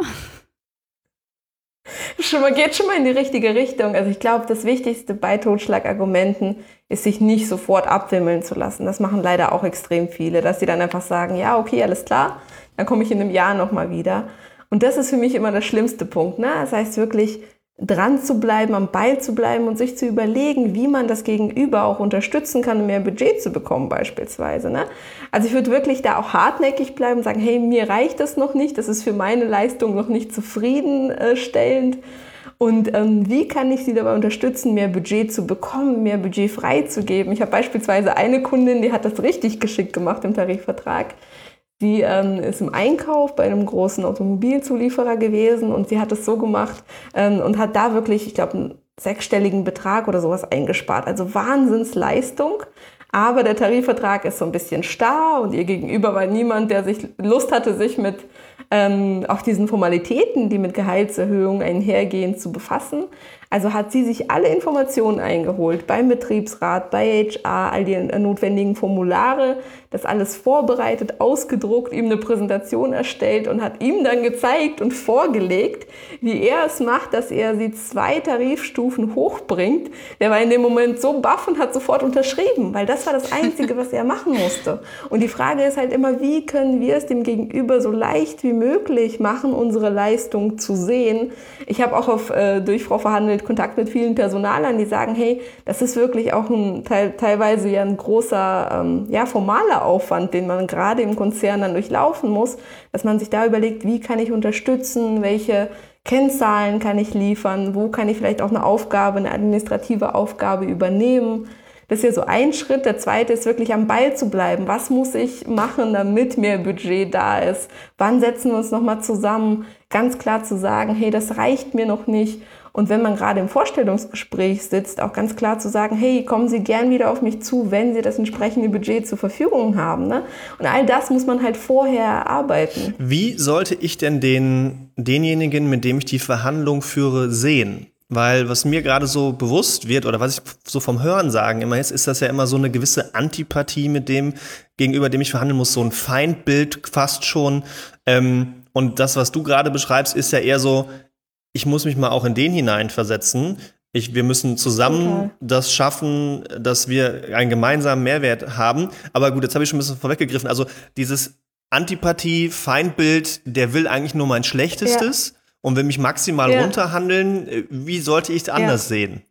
Schon mal, geht schon mal in die richtige Richtung. Also ich glaube, das Wichtigste bei Totschlagargumenten ist, sich nicht sofort abwimmeln zu lassen. Das machen leider auch extrem viele, dass sie dann einfach sagen, ja, okay, alles klar, dann komme ich in einem Jahr nochmal wieder. Und das ist für mich immer der schlimmste Punkt. Ne? Das heißt wirklich, dran zu bleiben, am Ball zu bleiben und sich zu überlegen, wie man das Gegenüber auch unterstützen kann, um mehr Budget zu bekommen beispielsweise. Ne? Also ich würde wirklich da auch hartnäckig bleiben und sagen, hey, mir reicht das noch nicht, das ist für meine Leistung noch nicht zufriedenstellend. Und ähm, wie kann ich sie dabei unterstützen, mehr Budget zu bekommen, mehr Budget freizugeben? Ich habe beispielsweise eine Kundin, die hat das richtig geschickt gemacht im Tarifvertrag. Die ähm, ist im Einkauf bei einem großen Automobilzulieferer gewesen, und sie hat es so gemacht ähm, und hat da wirklich, ich glaube, einen sechsstelligen Betrag oder sowas eingespart. Also Wahnsinnsleistung. Aber der Tarifvertrag ist so ein bisschen starr, und ihr Gegenüber war niemand, der sich Lust hatte, sich mit ähm, auch diesen Formalitäten, die mit Gehaltserhöhungen einhergehen, zu befassen. Also hat sie sich alle Informationen eingeholt beim Betriebsrat, bei H R, all die notwendigen Formulare, das alles vorbereitet, ausgedruckt, ihm eine Präsentation erstellt und hat ihm dann gezeigt und vorgelegt, wie er es macht, dass er sie zwei Tarifstufen hochbringt. Der war in dem Moment so baff und hat sofort unterschrieben, weil das war das Einzige, was er machen musste. Und die Frage ist halt immer, wie können wir es dem Gegenüber so leicht wie möglich machen, unsere Leistung zu sehen. Ich habe auch auf, äh, durch Frau Verhandelt Kontakt mit vielen Personalern, die sagen, hey, das ist wirklich auch ein Teil, teilweise ja ein großer ähm, ja, formaler Aufwand, den man gerade im Konzern dann durchlaufen muss, dass man sich da überlegt, wie kann ich unterstützen, welche Kennzahlen kann ich liefern, wo kann ich vielleicht auch eine Aufgabe, eine administrative Aufgabe übernehmen. Das ist ja so ein Schritt. Der zweite ist wirklich am Ball zu bleiben. Was muss ich machen, damit mehr Budget da ist? Wann setzen wir uns nochmal zusammen? Ganz klar zu sagen, hey, das reicht mir noch nicht. Und wenn man gerade im Vorstellungsgespräch sitzt, auch ganz klar zu sagen, hey, kommen Sie gern wieder auf mich zu, wenn Sie das entsprechende Budget zur Verfügung haben. Ne? Und all das muss man halt vorher erarbeiten. Wie sollte ich denn den, denjenigen, mit dem ich die Verhandlung führe, sehen? Weil was mir gerade so bewusst wird oder was ich so vom Hörensagen immer ist, ist das ja immer so eine gewisse Antipathie mit dem, gegenüber dem ich verhandeln muss, so ein Feindbild fast schon. Ähm, und das, was du gerade beschreibst, ist ja eher so, ich muss mich mal auch in den hineinversetzen. Ich, wir müssen zusammen okay. das schaffen, dass wir einen gemeinsamen Mehrwert haben. Aber gut, jetzt habe ich schon ein bisschen vorweggegriffen. Also dieses Antipathie, Feindbild, der will eigentlich nur mein Schlechtestes. Ja. Und will mich maximal ja. runterhandeln, wie sollte ich es anders ja. sehen?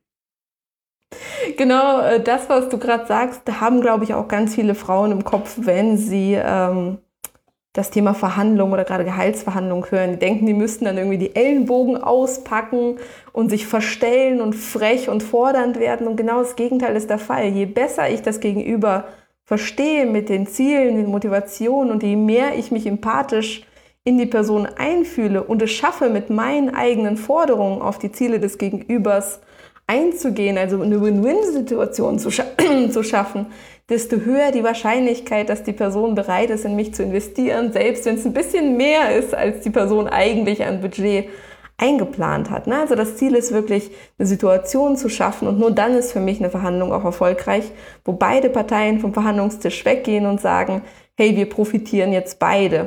Genau, das, was du gerade sagst, haben, glaube ich, auch ganz viele Frauen im Kopf, wenn sie ähm, das Thema Verhandlung oder gerade Gehaltsverhandlung hören. Die denken, die müssten dann irgendwie die Ellenbogen auspacken und sich verstellen und frech und fordernd werden. Und genau das Gegenteil ist der Fall. Je besser ich das Gegenüber verstehe mit den Zielen, den Motivationen, und je mehr ich mich empathisch in die Person einfühle und es schaffe, mit meinen eigenen Forderungen auf die Ziele des Gegenübers einzugehen, also eine Win-Win-Situation zu, scha- zu schaffen, desto höher die Wahrscheinlichkeit, dass die Person bereit ist, in mich zu investieren, selbst wenn es ein bisschen mehr ist, als die Person eigentlich an Budget eingeplant hat. Ne? Also das Ziel ist wirklich, eine Situation zu schaffen und nur dann ist für mich eine Verhandlung auch erfolgreich, wo beide Parteien vom Verhandlungstisch weggehen und sagen, hey, wir profitieren jetzt beide.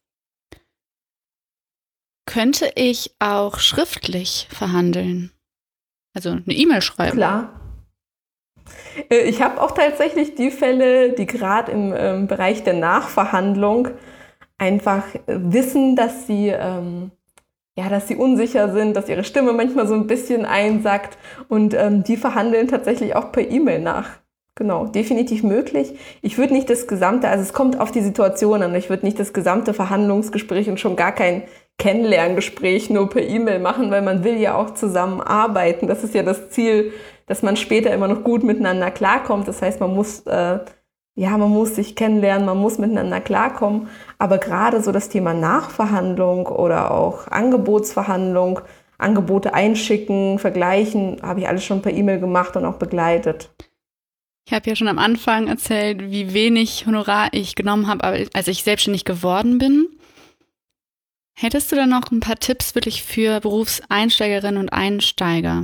Könnte ich auch schriftlich verhandeln? Also eine E-Mail schreiben? Klar. Ich habe auch tatsächlich die Fälle, die gerade im ähm, Bereich der Nachverhandlung einfach wissen, dass sie, ähm, ja, dass sie unsicher sind, dass ihre Stimme manchmal so ein bisschen einsackt und ähm, die verhandeln tatsächlich auch per E-Mail nach. Genau, definitiv möglich. Ich würde nicht das gesamte, also es kommt auf die Situation an, ich würde nicht das gesamte Verhandlungsgespräch und schon gar kein Kennenlerngespräch nur per E-Mail machen, weil man will ja auch zusammenarbeiten. Das ist ja das Ziel, dass man später immer noch gut miteinander klarkommt. Das heißt, man muss, äh, ja, man muss sich kennenlernen, man muss miteinander klarkommen. Aber gerade so das Thema Nachverhandlung oder auch Angebotsverhandlung, Angebote einschicken, vergleichen, habe ich alles schon per E-Mail gemacht und auch begleitet. Ich habe ja schon am Anfang erzählt, wie wenig Honorar ich genommen habe, als ich selbstständig geworden bin. Hättest du da noch ein paar Tipps wirklich für Berufseinsteigerinnen und Einsteiger?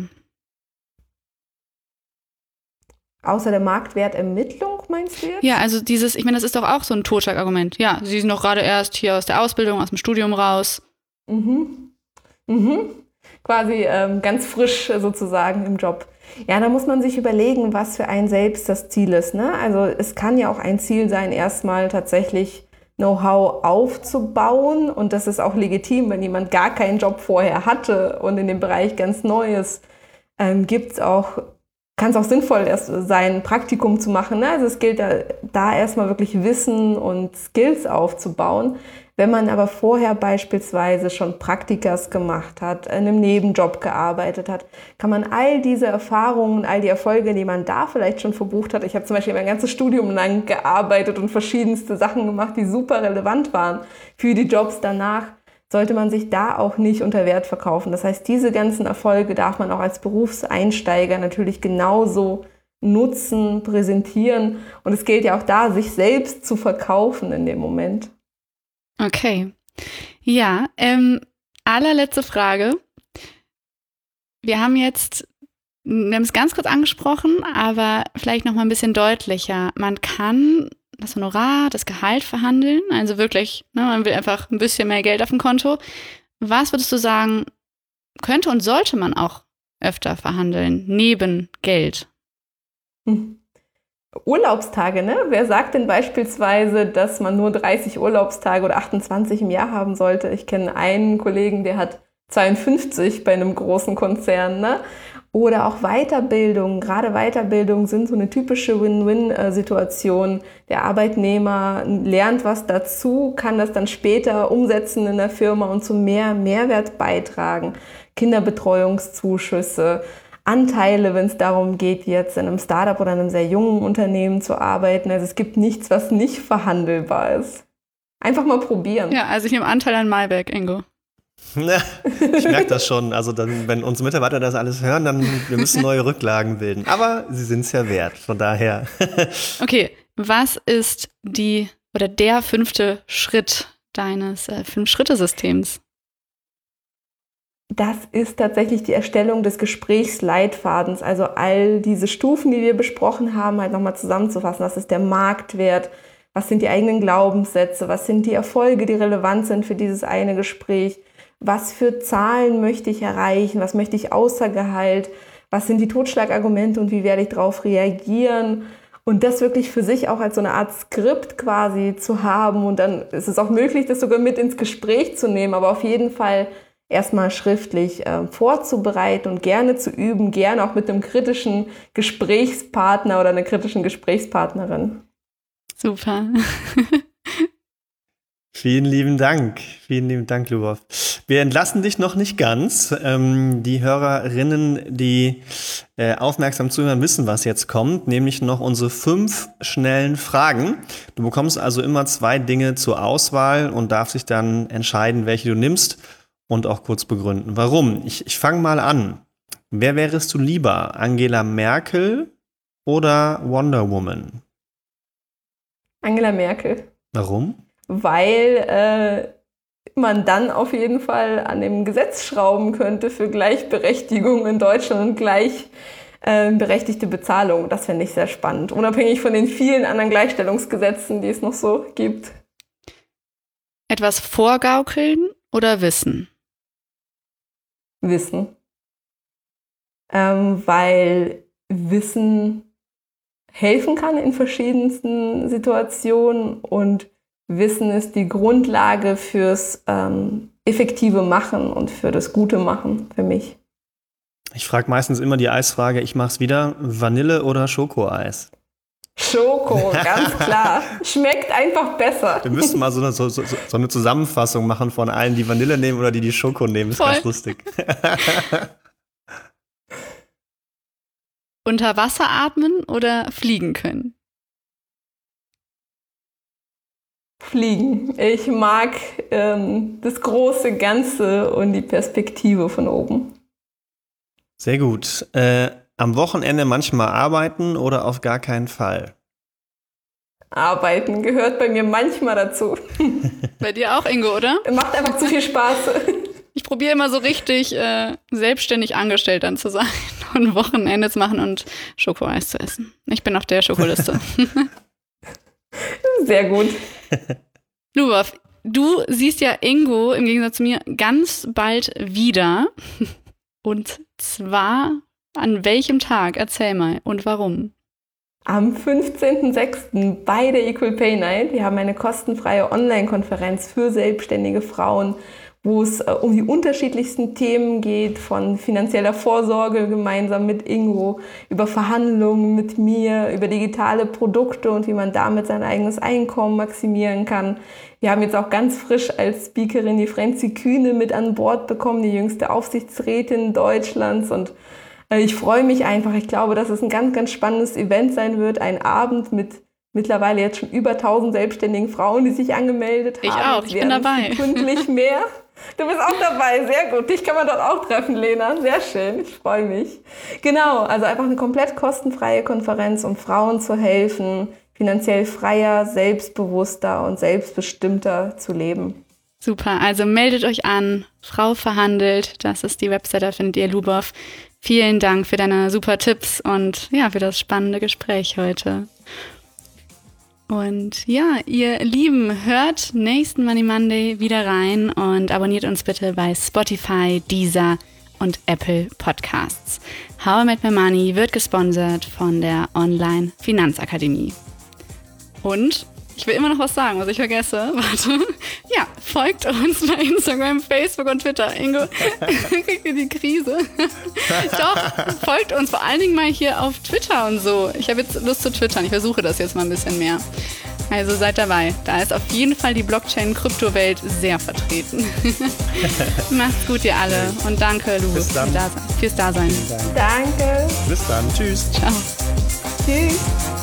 Außer der Marktwertermittlung, meinst du jetzt? Ja, also dieses, ich meine, das ist doch auch so ein Totschlagargument. Ja, Sie sind doch gerade erst hier aus der Ausbildung, aus dem Studium raus. Mhm. Mhm. Quasi ähm, ganz frisch sozusagen im Job. Ja, da muss man sich überlegen, was für einen selbst das Ziel ist. Ne? Also es kann ja auch ein Ziel sein, erstmal tatsächlich Know-how aufzubauen und das ist auch legitim, wenn jemand gar keinen Job vorher hatte und in dem Bereich ganz neu ist, ähm, gibt's auch, kann es auch sinnvoll sein, ein Praktikum zu machen. Ne? Also es gilt da, da erstmal wirklich Wissen und Skills aufzubauen. Wenn man aber vorher beispielsweise schon Praktikas gemacht hat, in einem Nebenjob gearbeitet hat, kann man all diese Erfahrungen, all die Erfolge, die man da vielleicht schon verbucht hat. Ich habe zum Beispiel mein ganzes Studium lang gearbeitet und verschiedenste Sachen gemacht, die super relevant waren für die Jobs danach. Sollte man sich da auch nicht unter Wert verkaufen. Das heißt, diese ganzen Erfolge darf man auch als Berufseinsteiger natürlich genauso nutzen, präsentieren. Und es gilt ja auch da, sich selbst zu verkaufen in dem Moment. Okay. Ja, ähm, allerletzte Frage. Wir haben jetzt, wir haben es ganz kurz angesprochen, aber vielleicht noch mal ein bisschen deutlicher. Man kann das Honorar, das Gehalt verhandeln, also wirklich, ne, man will einfach ein bisschen mehr Geld auf dem Konto. Was würdest du sagen, könnte und sollte man auch öfter verhandeln, neben Geld? Hm. Urlaubstage, ne? Wer sagt denn beispielsweise, dass man nur dreißig Urlaubstage oder achtundzwanzig im Jahr haben sollte? Ich kenne einen Kollegen, der hat zweiundfünfzig bei einem großen Konzern, ne? Oder auch Weiterbildung. Gerade Weiterbildung sind so eine typische Win-Win-Situation. Der Arbeitnehmer lernt was dazu, kann das dann später umsetzen in der Firma und zu mehr Mehrwert beitragen. Kinderbetreuungszuschüsse, Anteile, wenn es darum geht, jetzt in einem Startup oder einem sehr jungen Unternehmen zu arbeiten. Also es gibt nichts, was nicht verhandelbar ist. Einfach mal probieren. Ja, also ich nehme Anteil an Maybach, Ingo. Ich merke das schon. Also dann, wenn unsere Mitarbeiter das alles hören, dann wir müssen neue Rücklagen bilden. Aber sie sind es ja wert, von daher. Okay, was ist die oder der fünfte Schritt deines äh, Fünf-Schritte-Systems? Das ist tatsächlich die Erstellung des Gesprächsleitfadens, also all diese Stufen, die wir besprochen haben, halt nochmal zusammenzufassen. Was ist der Marktwert? Was sind die eigenen Glaubenssätze? Was sind die Erfolge, die relevant sind für dieses eine Gespräch? Was für Zahlen möchte ich erreichen? Was möchte ich außer Gehalt? Was sind die Totschlagargumente und wie werde ich darauf reagieren? Und das wirklich für sich auch als so eine Art Skript quasi zu haben. Und dann ist es auch möglich, das sogar mit ins Gespräch zu nehmen, aber auf jeden Fall erstmal schriftlich äh, vorzubereiten und gerne zu üben, gerne auch mit einem kritischen Gesprächspartner oder einer kritischen Gesprächspartnerin. Super. Vielen lieben Dank. Vielen lieben Dank, Lubov. Wir entlassen dich noch nicht ganz. Ähm, die Hörerinnen, die äh, aufmerksam zuhören, wissen, was jetzt kommt, nämlich noch unsere fünf schnellen Fragen. Du bekommst also immer zwei Dinge zur Auswahl und darfst dich dann entscheiden, welche du nimmst und auch kurz begründen. Warum? Ich, ich fange mal an. Wer wärest du lieber, Angela Merkel oder Wonder Woman? Angela Merkel. Warum? Weil äh, man dann auf jeden Fall an dem Gesetz schrauben könnte für Gleichberechtigung in Deutschland und gleichberechtigte äh, Bezahlung. Das fände ich sehr spannend, unabhängig von den vielen anderen Gleichstellungsgesetzen, die es noch so gibt. Etwas vorgaukeln oder wissen? Wissen. Ähm, weil Wissen helfen kann in verschiedensten Situationen und Wissen ist die Grundlage fürs ähm, effektive Machen und für das gute Machen für mich. Ich frage meistens immer die Eisfrage, ich mach's wieder, Vanille oder Schokoeis? Schoko, ganz klar. Schmeckt einfach besser. Wir müssten mal so eine, so, so, so eine Zusammenfassung machen von allen, die Vanille nehmen oder die die Schoko nehmen. Ist Voll. Ganz lustig. Unter Wasser atmen oder fliegen können? Fliegen. Ich mag ähm, das große Ganze und die Perspektive von oben. Sehr gut. Äh, am Wochenende manchmal arbeiten oder auf gar keinen Fall? Arbeiten gehört bei mir manchmal dazu. Bei dir auch, Ingo, oder? Macht einfach zu viel Spaß. Ich probiere immer so richtig äh, selbstständig angestellt dann zu sein und Wochenende zu machen und Schokoeis zu essen. Ich bin auf der Schokoliste. Sehr gut. Lubov, du siehst ja Ingo im Gegensatz zu mir ganz bald wieder. Und zwar an welchem Tag? Erzähl mal. Und warum? Am fünfzehnten sechsten bei der Equal Pay Night. Wir haben eine kostenfreie Online-Konferenz für selbstständige Frauen, wo es äh, um die unterschiedlichsten Themen geht, von finanzieller Vorsorge gemeinsam mit Ingo, über Verhandlungen mit mir, über digitale Produkte und wie man damit sein eigenes Einkommen maximieren kann. Wir haben jetzt auch ganz frisch als Speakerin die Franzi Kühne mit an Bord bekommen, die jüngste Aufsichtsrätin Deutschlands, und äh, ich freue mich einfach. Ich glaube, dass es ein ganz, ganz spannendes Event sein wird, ein Abend mit mittlerweile jetzt schon über tausend selbstständigen Frauen, die sich angemeldet haben. Ich auch, ich bin dabei. Sekündlich mehr. Du bist auch dabei, sehr gut. Dich kann man dort auch treffen, Lena. Sehr schön, ich freue mich. Genau, also einfach eine komplett kostenfreie Konferenz, um Frauen zu helfen, finanziell freier, selbstbewusster und selbstbestimmter zu leben. Super, also meldet euch an, Frau verhandelt, das ist die Website, da findet ihr Lubov. Vielen Dank für deine super Tipps und ja, für das spannende Gespräch heute. Und ja, ihr Lieben, hört nächsten Money Monday wieder rein und abonniert uns bitte bei Spotify, Deezer und Apple Podcasts. How I Made My Money wird gesponsert von der Online Finanzakademie. Und ich will immer noch was sagen, was ich vergesse. Warte. Ja, folgt uns bei Instagram, Facebook und Twitter. Ingo, kriegt ihr die Krise? Doch, folgt uns vor allen Dingen mal hier auf Twitter und so. Ich habe jetzt Lust zu twittern. Ich versuche das jetzt mal ein bisschen mehr. Also seid dabei. Da ist auf jeden Fall die Blockchain-Kryptowelt sehr vertreten. Macht's gut, ihr alle. Und danke, Lu, Bis dann. fürs Dasein. Danke. Bis dann. Tschüss. Ciao. Tschüss.